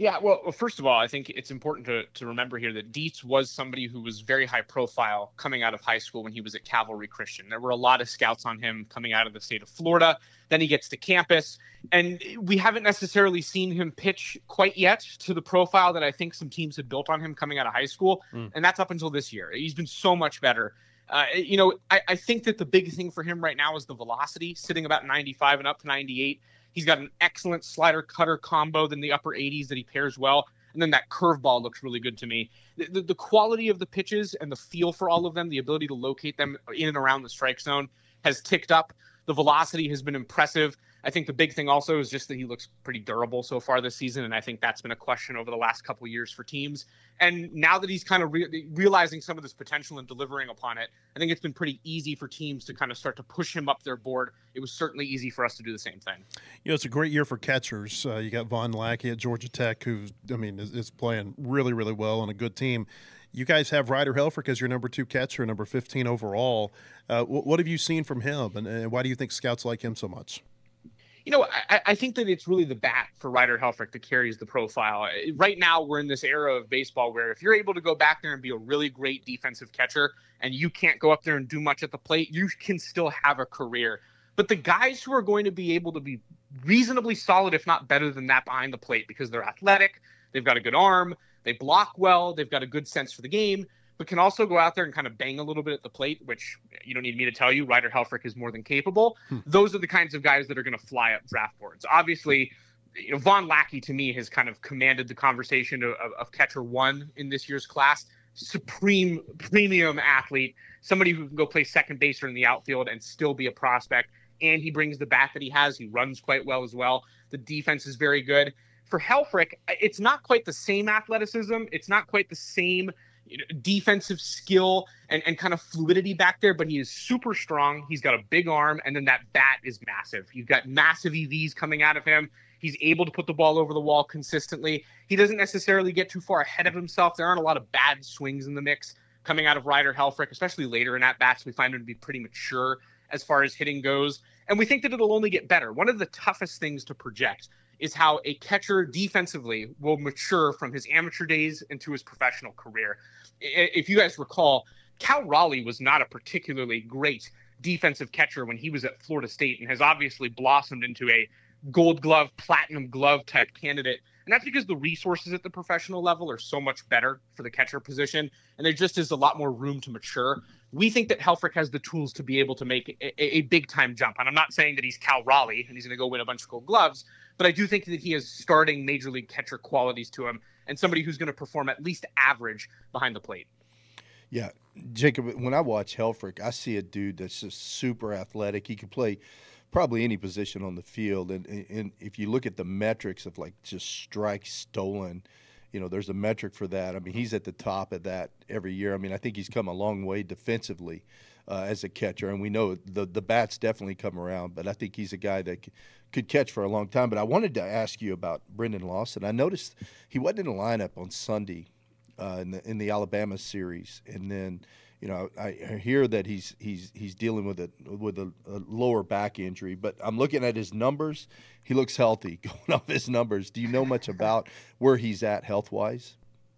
Yeah, well, well, first of all, I think it's important to, to remember here that Dietz was somebody who was very high profile coming out of high school when he was at Cavalry Christian. There were a lot of scouts on him coming out of the state of Florida. Then he gets to campus, and we haven't necessarily seen him pitch quite yet to the profile that I think some teams had built on him coming out of high school, mm. and that's up until this year. He's been so much better. Uh, you know, I, I think that the big thing for him right now is the velocity, sitting about ninety-five and up to ninety-eight. He's got an excellent slider cutter combo in the upper eighties that he pairs well. And then that curveball looks really good to me. The, the, the quality of the pitches and the feel for all of them, the ability to locate them in and around the strike zone has ticked up. The velocity has been impressive. I think the big thing also is just that he looks pretty durable so far this season, and I think that's been a question over the last couple of years for teams. And now that he's kind of re- realizing some of this potential and delivering upon it, I think it's been pretty easy for teams to kind of start to push him up their board. It was certainly easy for us to do the same thing. You know, it's a great year for catchers. Uh, you got Von Lackey at Georgia Tech, who, I mean, is, is playing really, really well on a good team. You guys have Ryder Helfrich as your number two catcher, number fifteen overall. Uh, what, what have you seen from him, and, and why do you think scouts like him so much? You know, I, I think that it's really the bat for Ryder Helfrich that carries the profile. Right now, we're in this era of baseball where if you're able to go back there and be a really great defensive catcher and you can't go up there and do much at the plate, you can still have a career. But the guys who are going to be able to be reasonably solid, if not better than that behind the plate, because they're athletic, they've got a good arm, they block well, they've got a good sense for the game, but can also go out there and kind of bang a little bit at the plate, which you don't need me to tell you, Ryder Helfrich is more than capable. Hmm. Those are the kinds of guys that are going to fly up draft boards. Obviously, you know, Von Lackey to me has kind of commanded the conversation of, of, of catcher one in this year's class. Supreme premium athlete, somebody who can go play second base or in the outfield and still be a prospect. And he brings the bat that he has. He runs quite well as well. The defense is very good. For Helfrich, it's not quite the same athleticism. It's not quite the same you know, defensive skill and, and kind of fluidity back there, but he is super strong. He's got a big arm, and then that bat is massive. You've got massive E Vs coming out of him. He's able to put the ball over the wall consistently. He doesn't necessarily get too far ahead of himself. There aren't a lot of bad swings in the mix coming out of Ryder Helfrich, especially later in at-bats. We find him to be pretty mature as far as hitting goes, and we think that it'll only get better. One of the toughest things to project is how a catcher defensively will mature from his amateur days into his professional career. If you guys recall, Cal Raleigh was not a particularly great defensive catcher when he was at Florida State and has obviously blossomed into a gold glove, platinum glove type candidate. And that's because the resources at the professional level are so much better for the catcher position, and there just is a lot more room to mature. We think that Helfrich has the tools to be able to make a, a, a big-time jump. And I'm not saying that he's Cal Raleigh and he's going to go win a bunch of gold gloves, but I do think that he has starting major league catcher qualities to him and somebody who's going to perform at least average behind the plate. Yeah, Jacob, when I watch Helfrich, I see a dude that's just super athletic. He can play probably any position on the field. And, and if you look at the metrics of like just strikes stolen, you know, there's a metric for that. I mean, he's at the top of that every year. I mean, I think he's come a long way defensively uh, as a catcher. And we know the, the bats definitely come around, but I think he's a guy that c- could catch for a long time. But I wanted to ask you about Brendan Lawson. I noticed he wasn't in the lineup on Sunday uh, in the in the Alabama series. And then, you know, I, I hear that he's he's he's dealing with a with a, a lower back injury, but I'm looking at his numbers. He looks healthy going off his numbers. Do you know much about where he's at health wise?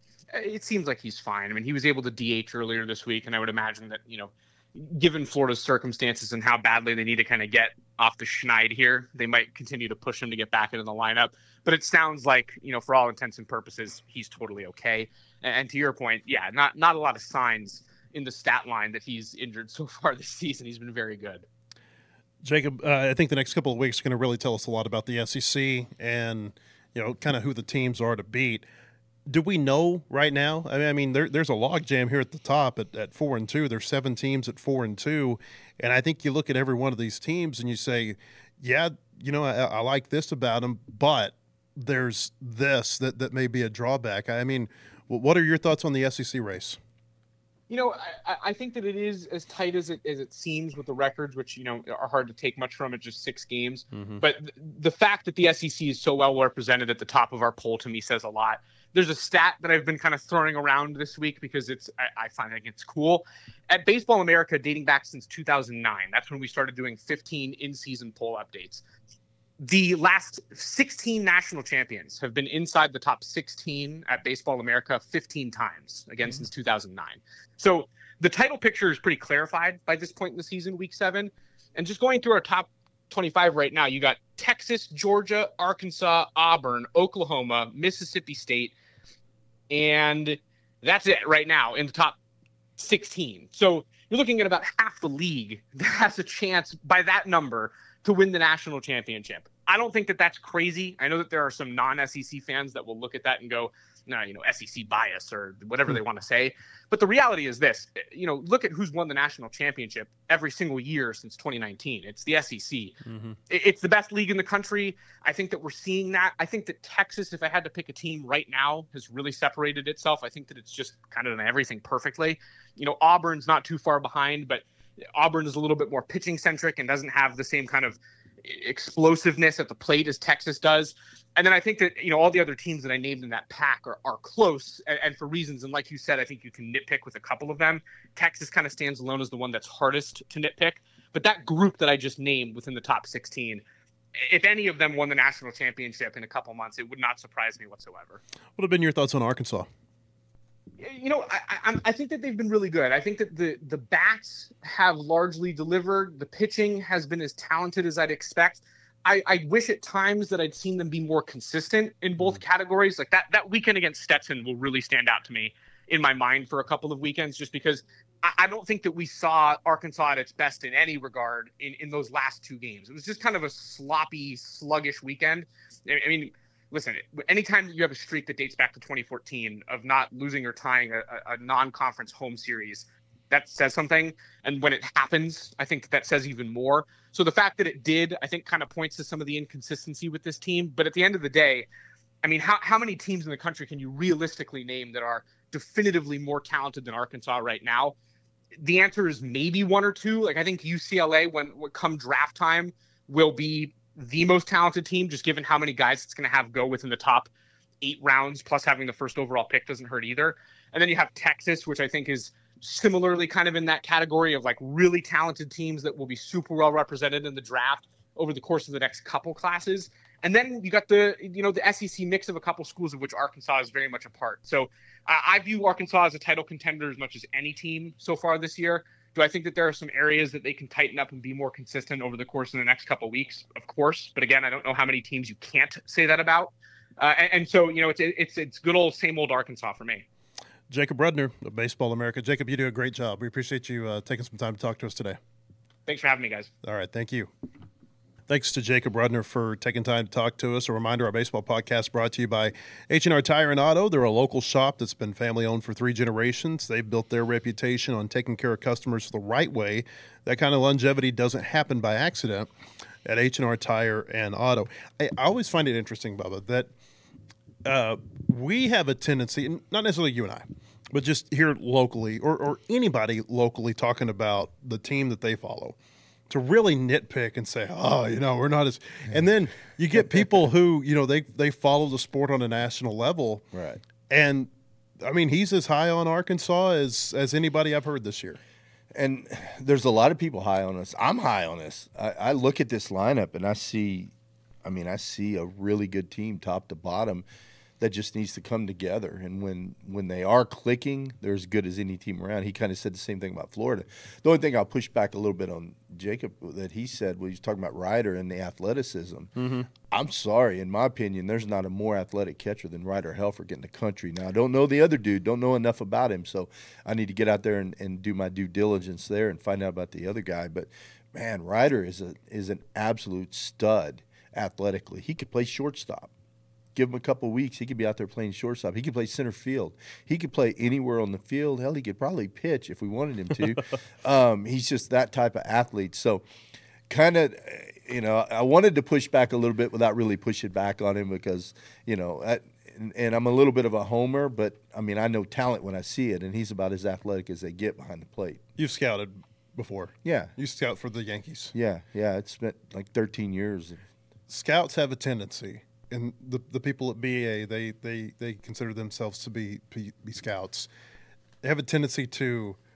It seems like he's fine. I mean, he was able to D H earlier this week, and I would imagine that, you know, given Florida's circumstances and how badly they need to kind of get off the schneid here, they might continue to push him to get back into the lineup. But it sounds like, you know, for all intents and purposes, he's totally okay. And to your point, yeah, not not a lot of signs in the stat line that he's injured so far this season. He's been very good. Jacob, uh, I think the next couple of weeks are going to really tell us a lot about the S E C and, you know, kind of who the teams are to beat. Do we know right now? I mean, I mean, there, there's a logjam here at the top at, at four and two. There's seven teams at four and two, and I think you look at every one of these teams and you say, yeah, you know, I, I like this about them, but there's this that, that may be a drawback. I mean, what are your thoughts on the S E C race? You know, I, I think that it is as tight as it as it seems with the records, which, you know, are hard to take much from at just six games. Mm-hmm. But th- the fact that the S E C is so well represented at the top of our poll to me says a lot. There's a stat that I've been kind of throwing around this week because it's I, I find like it's cool. At Baseball America, dating back since two thousand nine, that's when we started doing fifteen in-season poll updates. the last sixteen national champions have been inside the top sixteen at Baseball America fifteen times, again, mm-hmm. since two thousand nine. So the title picture is pretty clarified by this point in the season, week seven. And just going through our top twenty-five right now, you got Texas, Georgia, Arkansas, Auburn, Oklahoma, Mississippi State, and that's it right now in the top sixteen. So you're looking at about half the league that has a chance by that number to win the national championship. I don't think that that's crazy. I know that there are some non-S E C fans that will look at that and go, no, you know, S E C bias or whatever they want to say. But the reality is this, you know, look at who's won the national championship every single year since twenty nineteen. It's the S E C. Mm-hmm. It's the best league in the country. I think that we're seeing that. I think that Texas, if I had to pick a team right now, has really separated itself. I think that it's just kind of done everything perfectly. You know, Auburn's not too far behind, but Auburn is a little bit more pitching centric and doesn't have the same kind of explosiveness at the plate as Texas does. And then I think that, you know, all the other teams that I named in that pack are, are close and, and for reasons. And like you said, I think you can nitpick with a couple of them. Texas kind of stands alone as the one that's hardest to nitpick. But that group that I just named within the top sixteen, if any of them won the national championship in a couple months, it would not surprise me whatsoever. What have been your thoughts on Arkansas? You know, I, I, I think that they've been really good. I think that the, the bats have largely delivered. The pitching has been as talented as I'd expect. I, I wish at times that I'd seen them be more consistent in both categories. Like that that weekend against Stetson will really stand out to me in my mind for a couple of weekends, just because I, I don't think that we saw Arkansas at its best in any regard in, in those last two games. It was just kind of a sloppy, sluggish weekend. I, I mean, listen, anytime you have a streak that dates back to twenty fourteen of not losing or tying a, a non-conference home series, that says something. And when it happens, I think that, that says even more. So the fact that it did, I think, kind of points to some of the inconsistency with this team. But at the end of the day, I mean, how, how many teams in the country can you realistically name that are definitively more talented than Arkansas right now? The answer is maybe one or two. Like, I think U C L A, when, when come draft time, will be the most talented team, just given how many guys it's going to have go within the top eight rounds, plus having the first overall pick doesn't hurt either. And then you have Texas, which I think is similarly kind of in that category of like really talented teams that will be super well represented in the draft over the course of the next couple classes. And then you got the, you know, the S E C mix of a couple schools of which Arkansas is very much a part. So uh, I view Arkansas as a title contender as much as any team so far this year. Do I think that there are some areas that they can tighten up and be more consistent over the course of the next couple of weeks? Of course. But again, I don't know how many teams you can't say that about. Uh, and, and so, you know, it's, it's, it's good old same old Arkansas for me. Jacob Rudner of Baseball America. Jacob, you do a great job. We appreciate you uh, taking some time to talk to us today. Thanks for having me, guys. All right. Thank you. Thanks to Jacob Rudner for taking time to talk to us. A reminder, our baseball podcast brought to you by H and R Tire and Auto. They're a local shop that's been family-owned for three generations. They've built their reputation on taking care of customers the right way. That kind of longevity doesn't happen by accident at H and R Tire and Auto. I, I always find it interesting, Bubba, that uh, we have a tendency, not necessarily you and I, but just here locally or, or anybody locally talking about the team that they follow, to really nitpick and say, oh, you know, we're not as – and then you get people who, you know, they, they follow the sport on a national level. Right. And, I mean, he's as high on Arkansas as, as anybody I've heard this year. And there's a lot of people high on us. I'm high on us. I, I look at this lineup and I see – I mean, I see a really good team top to bottom that just needs to come together. And when when they are clicking, they're as good as any team around. He kind of said the same thing about Florida. The only thing I'll push back a little bit on Jacob that he said when he was talking about Ryder and the athleticism. Mm-hmm. I'm sorry, in my opinion, there's not a more athletic catcher than Ryder Helfrich in the country. Now, I don't know the other dude, don't know enough about him, so I need to get out there and, and do my due diligence there and find out about the other guy. But, man, Ryder is a is an absolute stud athletically. He could play shortstop. Give him a couple of weeks, he could be out there playing shortstop. He could play center field. He could play anywhere on the field. Hell, he could probably pitch if we wanted him to. um, he's just that type of athlete. So kind of, you know, I wanted to push back a little bit without really pushing back on him because, you know, I, and, and I'm a little bit of a homer, but, I mean, I know talent when I see it, and he's about as athletic as they get behind the plate. You've scouted before. Yeah. You scout for the Yankees. Yeah, yeah. It's been like thirteen years. Scouts have a tendency – and the the people at B A, they they, they consider themselves to be, be be scouts. They have a tendency to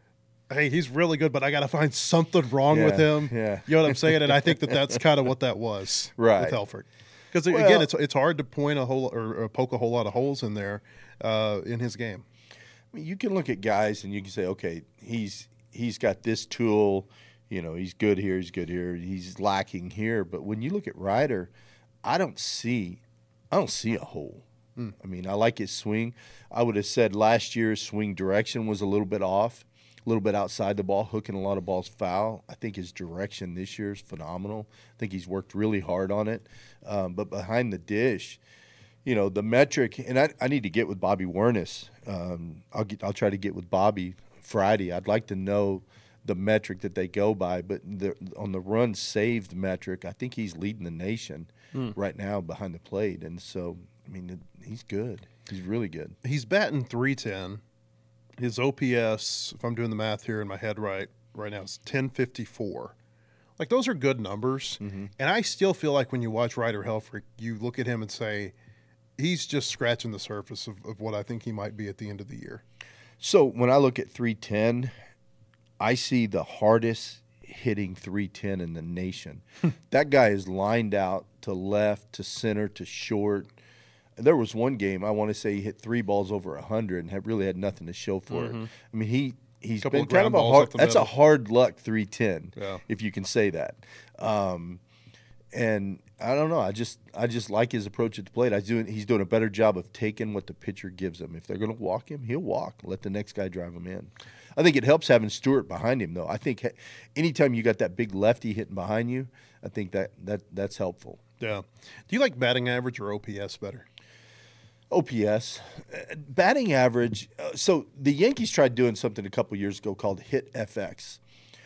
hey, he's really good, but I got to find something wrong Yeah, with him. yeah. You know what I'm saying? And I think that that's kind of what that was Right. with Helfrich. Because, Well- again, it's it's hard to point a whole or, or poke a whole lot of holes in there uh, in his game. I mean, you can look at guys and you can say, okay, he's he's got this tool, you know, he's good here, he's good here, he's lacking here. But when you look at Ryder, I don't see, I don't see a hole. Hmm. I mean, I like his swing. I would have said last year's swing direction was a little bit off, a little bit outside the ball, hooking a lot of balls foul. I think his direction this year is phenomenal. I think he's worked really hard on it. Um, but behind the dish, you know, the metric, and I, I need to get with Bobby Wernes. Um, I'll get, I'll try to get with Bobby Friday. I'd like to know the metric that they go by, but the, on the run saved metric, I think he's leading the nation Hmm. right now behind the plate. And so, I mean, he's good. He's really good. He's batting three ten. His O P S, if I'm doing the math here in my head right, right now, is ten fifty-four. Like, those are good numbers. Mm-hmm. And I still feel like when you watch Ryder Helfrich, you look at him and say, he's just scratching the surface of, of what I think he might be at the end of the year. So when I look at three ten, I see the hardest hitting three ten in the nation. That guy is lined out to left, to center, to short. There was one game, I want to say he hit three balls over one hundred and had, really had nothing to show for it. I mean, he, he's Couple been of kind of ground a balls hard up the – that's a middle. hard luck three ten, Yeah. if you can say that. Um, and I don't know. I just I just like his approach at the plate. I do. He's doing a better job of taking what the pitcher gives him. If they're going to walk him, he'll walk. Let the next guy drive him in. I think it helps having Stewart behind him, though. I think ha- anytime you got that big lefty hitting behind you, I think that, that that's helpful. Yeah. Do you like batting average or O P S better? O P S, uh, batting average. Uh, so the Yankees tried doing something a couple years ago called Hit F X.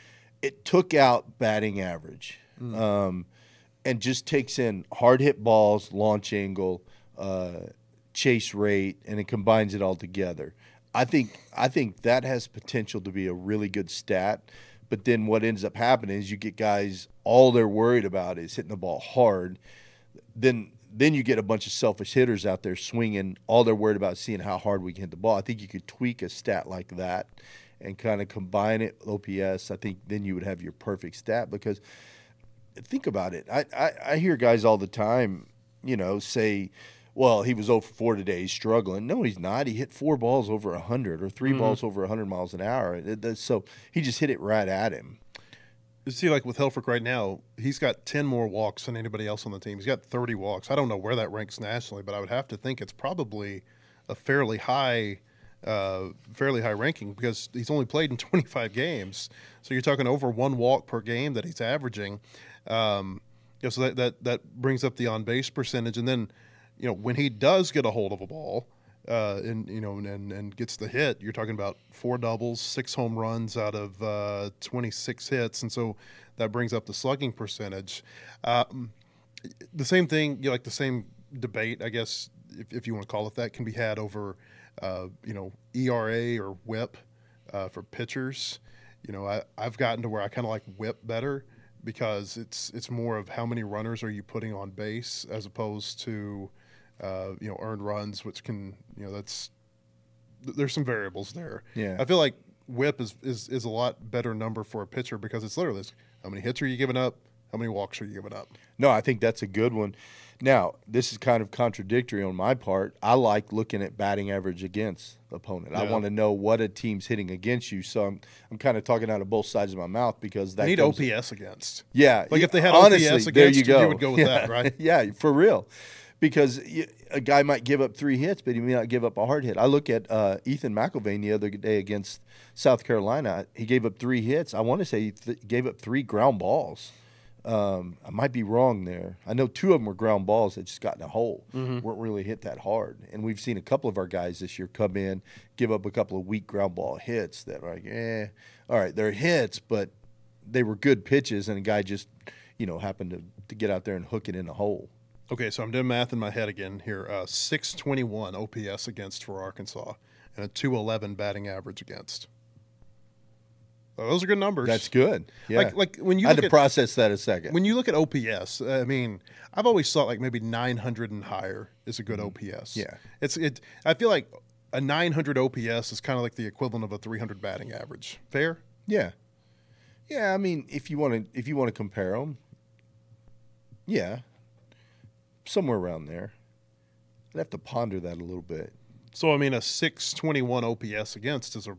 It took out batting average. Um, and just takes in hard hit balls, launch angle, uh, chase rate, and it combines it all together. I think I think that has potential to be a really good stat. But then what ends up happening is you get guys, all they're worried about is hitting the ball hard. Then then you get a bunch of selfish hitters out there swinging. All they're worried about is seeing how hard we can hit the ball. I think you could tweak a stat like that and kind of combine it with O P S. I think then you would have your perfect stat because – think about it. I, I, I hear guys all the time, you know, say, well, he was oh for four today. He's struggling. No, he's not. He hit four balls over one hundred or three Mm-hmm. balls over one hundred miles an hour. It- it- so he just hit it right at him. You see, like with Helfrich right now, he's got ten more walks than anybody else on the team. He's got thirty walks. I don't know where that ranks nationally, but I would have to think it's probably a fairly high uh, fairly high ranking because he's only played in twenty-five games. So you're talking over one walk per game that he's averaging. Um, you know, so that, that, that brings up the on-base percentage. And then, you know, when he does get a hold of a ball uh, and, you know, and, and gets the hit, you're talking about four doubles, six home runs out of uh, twenty-six hits. And so that brings up the slugging percentage. Um, the same thing, you know, like the same debate, I guess, if, if you want to call it that, can be had over, uh, you know, E R A or whip uh, for pitchers. You know, I, I've gotten to where I kind of like whip better because it's it's more of how many runners are you putting on base as opposed to, uh, you know, earned runs, which can, you know, that's there's some variables there. Yeah. I feel like whip is, is, is a lot better number for a pitcher because it's literally this, how many hits are you giving up? How many walks are you giving up? No, I think that's a good one. Now, this is kind of contradictory on my part. I like looking at batting average against the opponent. I Yeah. want to know what a team's hitting against you. So I'm I'm kind of talking out of both sides of my mouth because that I need comes- O P S against. Yeah, Like yeah, if they had honestly, O P S there against, you, go. you would go with yeah. that, right? Yeah, for real. Because y- a guy might give up three hits, but he may not give up a hard hit. I look at uh, Ethan McIlvain the other day against South Carolina. He gave up three hits. I want to say he th- gave up three ground balls. Um, I might be wrong there. I know two of them were ground balls that just got in a hole, weren't really hit that hard. And we've seen a couple of our guys this year come in, give up a couple of weak ground ball hits that are like, eh, all right, they're hits, but they were good pitches, and a guy just, you know, happened to, to get out there and hook it in a hole. Okay, so I'm doing math in my head again here. Uh, six twenty-one O P S against for Arkansas and a two eleven batting average against. Oh, those are good numbers. That's good. Yeah. Like like when you I had look to at, process that a second. when you look at O P S, I mean, I've always thought like maybe nine hundred and higher is a good O P S. Yeah. It's it. I feel like a nine hundred O P S is kind of like the equivalent of a three hundred batting average. Fair? Yeah. Yeah, I mean, if you want to if you want to compare them, yeah, somewhere around there. I'd have to ponder that a little bit. So I mean, a six twenty-one O P S against is a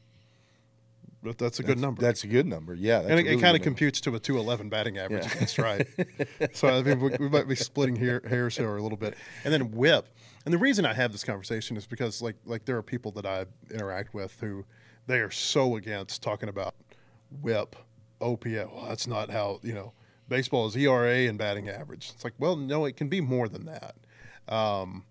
But that's a good That's- number. That's a good number. Yeah, that's and a it, really it kind of good number. computes to a two eleven batting average Yeah. against right. So I mean, we, we might be splitting hair, hairs here a little bit. And then whip. And the reason I have this conversation is because like like there are people that I interact with who they are so against talking about whip, O P S. Well, that's not how, you know, baseball is E R A and batting average. It's like, well, no, it can be more than that. Um,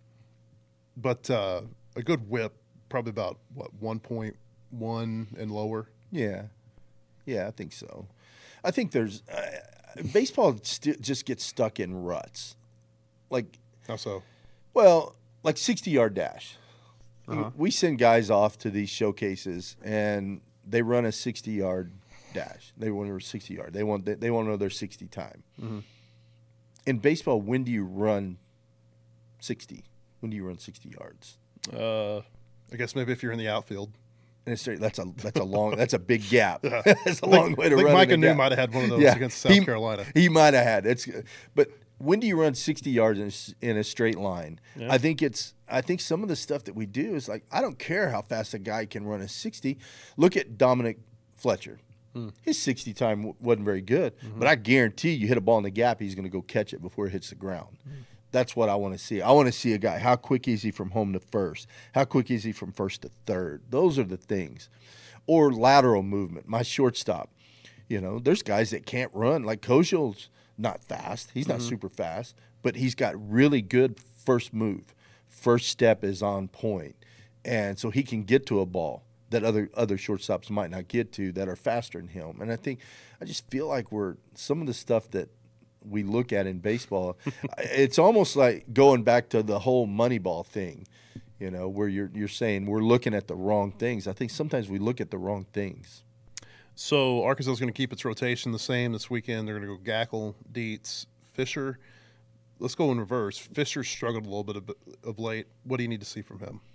but uh, a good whip, probably about, what, one point one and lower? Yeah, yeah, I think so. I think there's uh, baseball st- just gets stuck in ruts, like How so? well, like sixty yard dash. Uh-huh. We send guys off to these showcases and they run a sixty yard dash. They want a sixty yard. They want they want to know their sixty time. Mm-hmm. In baseball, when do you run sixty? When do you run sixty yards? Uh, I guess maybe if you're in the outfield. And it's, that's a that's a long that's a big gap. Yeah. That's a I think- long way to I think run. Micah in a New gap. might have had one of those Yeah. against South He- Carolina. He might have had it's, but when do you run sixty yards in a, s- in a straight line? Yeah. I think it's I think some of the stuff that we do is like I don't care how fast a guy can run a sixty. Look at Dominic Fletcher. Hmm. His sixty time w- wasn't very good, Mm-hmm. but I guarantee you hit a ball in the gap, he's going to go catch it before it hits the ground. Hmm. That's what I want to see. I want to see a guy. How quick is he from home to first? How quick is he from first to third? Those are the things. Or lateral movement. My shortstop. You know, there's guys that can't run. Like Kojal's not fast. He's not super fast, but he's got really good first move. First step is on point. And so he can get to a ball that other other shortstops might not get to that are faster than him. And I think I just feel like we're some of the stuff that we look at in baseball, it's almost like going back to the whole Moneyball thing, you know, where you're you're saying we're looking at the wrong things. I think sometimes we look at the wrong things. So Arkansas is going to keep its rotation the same this weekend. They're going to go Gackle, Dietz, Fisher. Let's go in reverse. Fisher struggled a little bit of, of late. What do you need to see from him?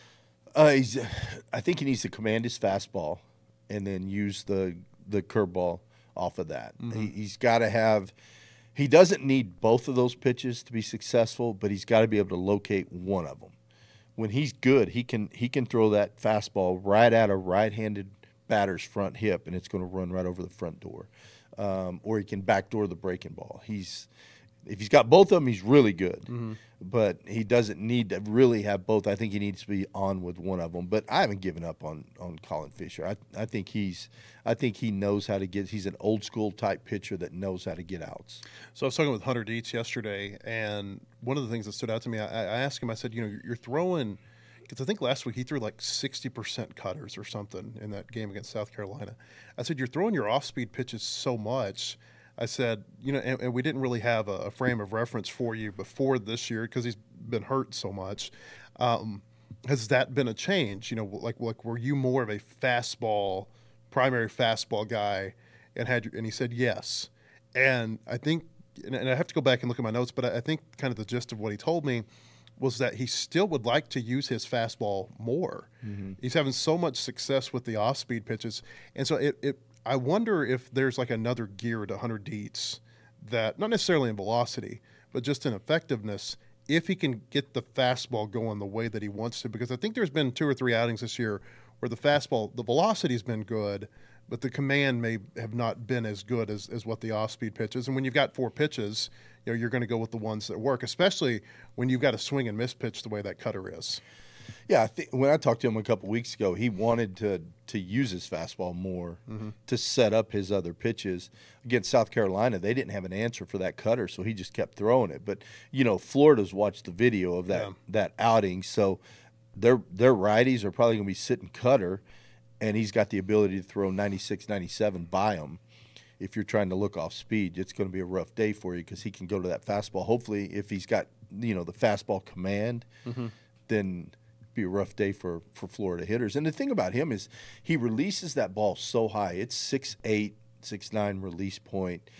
Uh, he's, I think he needs to command his fastball and then use the the curveball off of that. Mm-hmm. He, he's got to have. He doesn't need both of those pitches to be successful, but he's got to be able to locate one of them. When he's good, he can he can throw that fastball right at a right-handed batter's front hip, and it's going to run right over the front door. Um, or he can backdoor the breaking ball. He's if he's got both of them, he's really good. Mm-hmm. But he doesn't need to really have both. I think he needs to be on with one of them. But I haven't given up on, on Colin Fisher. I I think he's I think he knows how to get. He's an old school type pitcher that knows how to get outs. So I was talking with Hunter Dietz yesterday, and one of the things that stood out to me, I, I asked him, I said, you know, you're throwing, because I think last week he threw like sixty percent cutters or something in that game against South Carolina. I said, you're throwing your off-speed pitches so much. I said, you know, and, and we didn't really have a, a frame of reference for you before this year because he's been hurt so much. Um, has that been a change? You know, like like were you more of a fastball, primary fastball guy, and had and he said yes, and I think, and, and I have to go back and look at my notes, but I, I think kind of the gist of what he told me was that he still would like to use his fastball more. Mm-hmm. He's having so much success with the off-speed pitches, and so it. it I wonder if there's like another gear to Hunter Dietz that, not necessarily in velocity, but just in effectiveness, if he can get the fastball going the way that he wants to. Because I think there's been two or three outings this year where the fastball, the velocity's been good, but the command may have not been as good as, as what the off-speed pitch is. And when you've got four pitches, you know, you're going to go with the ones that work, especially when you've got a swing and miss pitch the way that cutter is. Yeah, I think when I talked to him a couple weeks ago, he wanted to to use his fastball more mm-hmm. to set up his other pitches. Against South Carolina, they didn't have an answer for that cutter, so he just kept throwing it. But you know, Florida's watched the video of that yeah. that outing, so their their righties are probably going to be sitting cutter, and he's got the ability to throw ninety-six, ninety-seven by them. If you're trying to look off speed, it's going to be a rough day for you because he can go to that fastball. Hopefully, if he's got you know the fastball command, mm-hmm. then be a rough day for, for Florida hitters. And the thing about him is he releases that ball so high. It's six eight, six nine release point.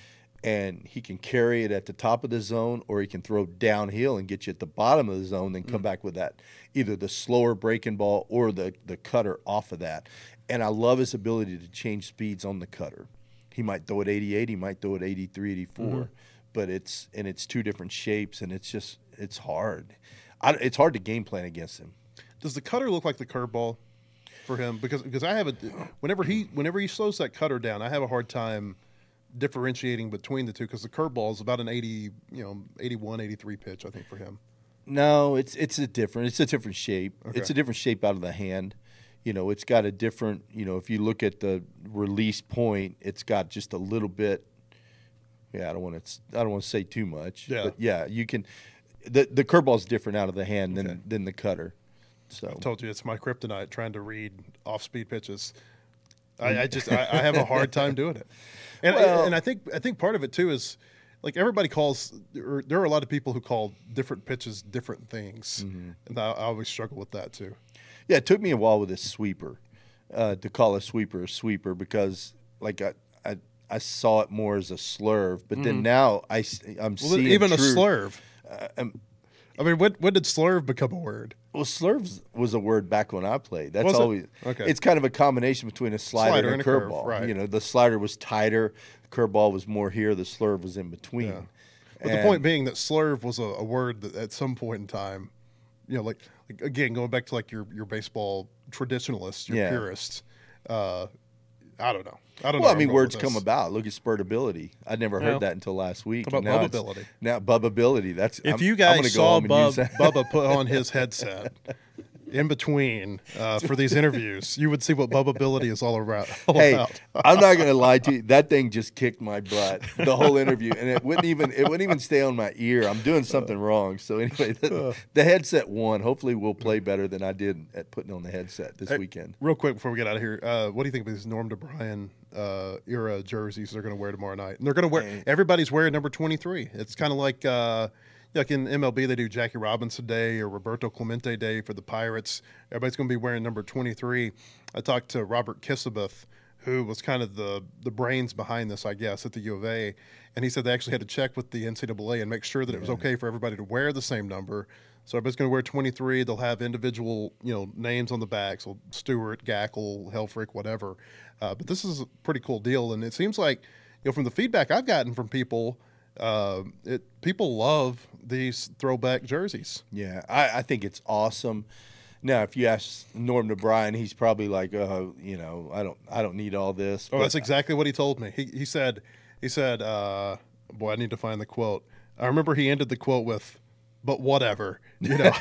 and he can carry it at the top of the zone, or he can throw downhill and get you at the bottom of the zone, then come mm. back with that, either the slower breaking ball or the, the cutter off of that. And I love his ability to change speeds on the cutter. He might throw it eighty-eight, he might throw it eighty-three, eighty-four, mm-hmm. but it's and it's two different shapes, and it's just it's hard. I, it's hard to game plan against him. Does the cutter look like the curveball for him? Because because I have a whenever he whenever he slows that cutter down, I have a hard time differentiating between the two, because the curveball is about an eighty, you know, eighty-one, eighty-three pitch, I think, for him. No, it's it's a different it's a different shape. Okay. It's a different shape out of the hand. You know, it's got a different, you know, if you look at the release point, it's got just a little bit. Yeah, I don't want to I don't want to say too much. Yeah. But yeah, you can the the curveball is different out of the hand than okay. than the cutter. So I told you it's my kryptonite, trying to read off-speed pitches. I, I just I, I have a hard time doing it, and well, I, and I think I think part of it too is like everybody calls. Or there are a lot of people who call different pitches different things, mm-hmm. and I, I always struggle with that too. Yeah, it took me a while with this sweeper uh, to call a sweeper a sweeper, because like I I, I saw it more as a slurve, but mm-hmm. then now I I'm well, seeing even true, a slurve. Uh, um, I mean, when when did slurve become a word? Well, slurve was a word back when I played. That's was always okay. It's kind of a combination between a slider, slider and a curve, curveball. right. You know, the slider was tighter, the curveball was more here, the slurve was in between. Yeah. But and the point being that slurve was a, a word that at some point in time, you know, like, like again going back to like your your baseball traditionalists, your yeah. purists. Uh, I don't know. I don't well, know. I mean, words come about. Look at spurtability. I'd never heard yeah. that until last week. How about bubbability? Now bubbability. That's if I'm, you guys I'm saw go Bub, Bubba put on his headset in between uh, for these interviews, you would see what bubbability is all about. All hey, about. I'm not going to lie to you. That thing just kicked my butt the whole interview, and it wouldn't even it wouldn't even stay on my ear. I'm doing something wrong. So anyway, the, the headset won. Hopefully, we'll play better than I did at putting on the headset this hey, weekend. Real quick before we get out of here, uh, what do you think of these Norm DeBryan uh, era jerseys they're going to wear tomorrow night? And they're going to wear. Hey. Everybody's wearing number twenty-three. It's kind of like. Uh, Like in M L B, they do Jackie Robinson Day or Roberto Clemente Day for the Pirates. Everybody's going to be wearing number twenty-three. I talked to Robert Kissabeth, who was kind of the, the brains behind this, I guess, at the U of A. And he said they actually had to check with the N C double A and make sure that yeah. it was okay for everybody to wear the same number. So everybody's going to wear twenty-three. They'll have individual, you know, names on the back. So Stewart, Gackle, Helfrich, whatever. Uh, but this is a pretty cool deal. And it seems like, you know, from the feedback I've gotten from people, Uh, it people love these throwback jerseys. Yeah, I, I think it's awesome. Now, if you ask Norm DeBryan, he's probably like, uh, you know, I don't, I don't need all this. Oh, that's exactly what he told me. He he said, he said, uh, boy, I need to find the quote. I remember he ended the quote with, "But whatever," you know.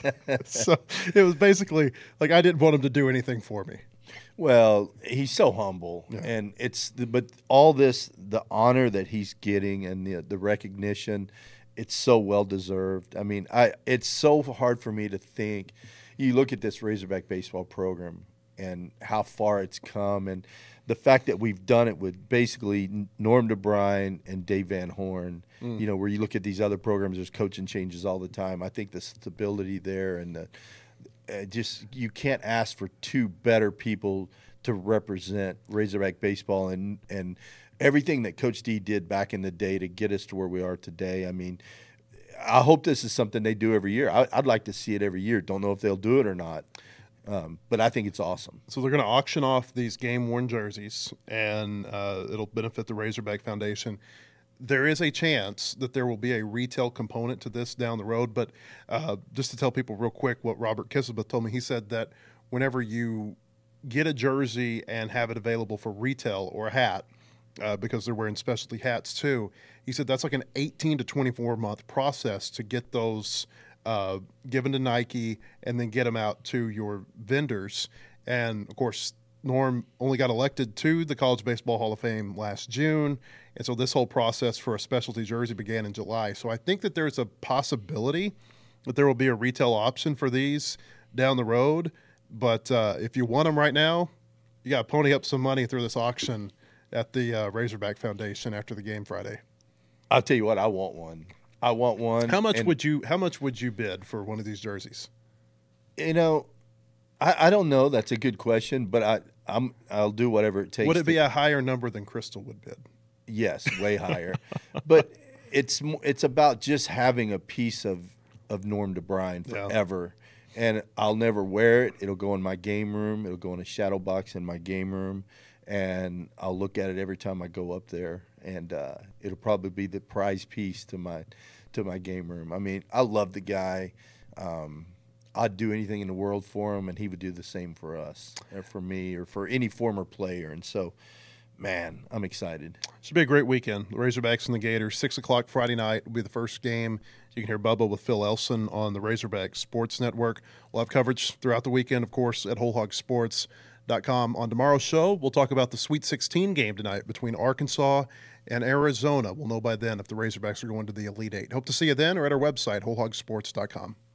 So it was basically like I didn't want him to do anything for me. Well, he's so humble, yeah. and it's the, but all this, the honor that he's getting and the the recognition, it's so well deserved. I mean, I it's so hard for me to think. You look at this Razorback baseball program and how far it's come, and the fact that we've done it with basically Norm DeBryan and Dave Van Horn. Mm. You know, where you look at these other programs, there's coaching changes all the time. I think the stability there and the Uh, just you can't ask for two better people to represent Razorback baseball and and everything that Coach D did back in the day to get us to where we are today. I mean, I hope this is something they do every year. I, I'd like to see it every year. Don't know if they'll do it or not, um, but I think it's awesome. So they're going to auction off these game-worn jerseys, and uh, it'll benefit the Razorback Foundation. There is a chance that there will be a retail component to this down the road, but uh, just to tell people real quick what Robert Kissabeth told me, he said that whenever you get a jersey and have it available for retail or a hat, uh, because they're wearing specialty hats too, he said that's like an eighteen to twenty-four month process to get those uh, given to Nike and then get them out to your vendors. And, of course, Norm only got elected to the College Baseball Hall of Fame last June, and so this whole process for a specialty jersey began in July. So I think that there's a possibility that there will be a retail option for these down the road. But uh, if you want them right now, you got to pony up some money through this auction at the uh, Razorback Foundation after the game Friday. I'll tell you what, I want one. I want one. How much would you? How much would you bid for one of these jerseys? You know, I, I don't know. That's a good question, but I, I'm I'll do whatever it takes. Would it be to, a higher number than Crystal would bid? Yes, way higher. But it's mo- it's about just having a piece of of Norm DeBryan Yeah. forever. And I'll never wear it. It'll go in my game room. It'll go in a shadow box in my game room, and I'll look at it every time I go up there. And uh, it'll probably be the prize piece to my to my game room. I mean, I love the guy. Um, I'd do anything in the world for him, and he would do the same for us, or for me, or for any former player. And so, man, I'm excited. Should be a great weekend. The Razorbacks and the Gators. Six o'clock Friday night will be the first game. You can hear Bubba with Phil Elson on the Razorback Sports Network. We'll have coverage throughout the weekend, of course, at whole hog sports dot com. On tomorrow's show, we'll talk about the Sweet sixteen game tonight between Arkansas and Arizona. We'll know by then if the Razorbacks are going to the Elite Eight. Hope to see you then or at our website, whole hog sports dot com.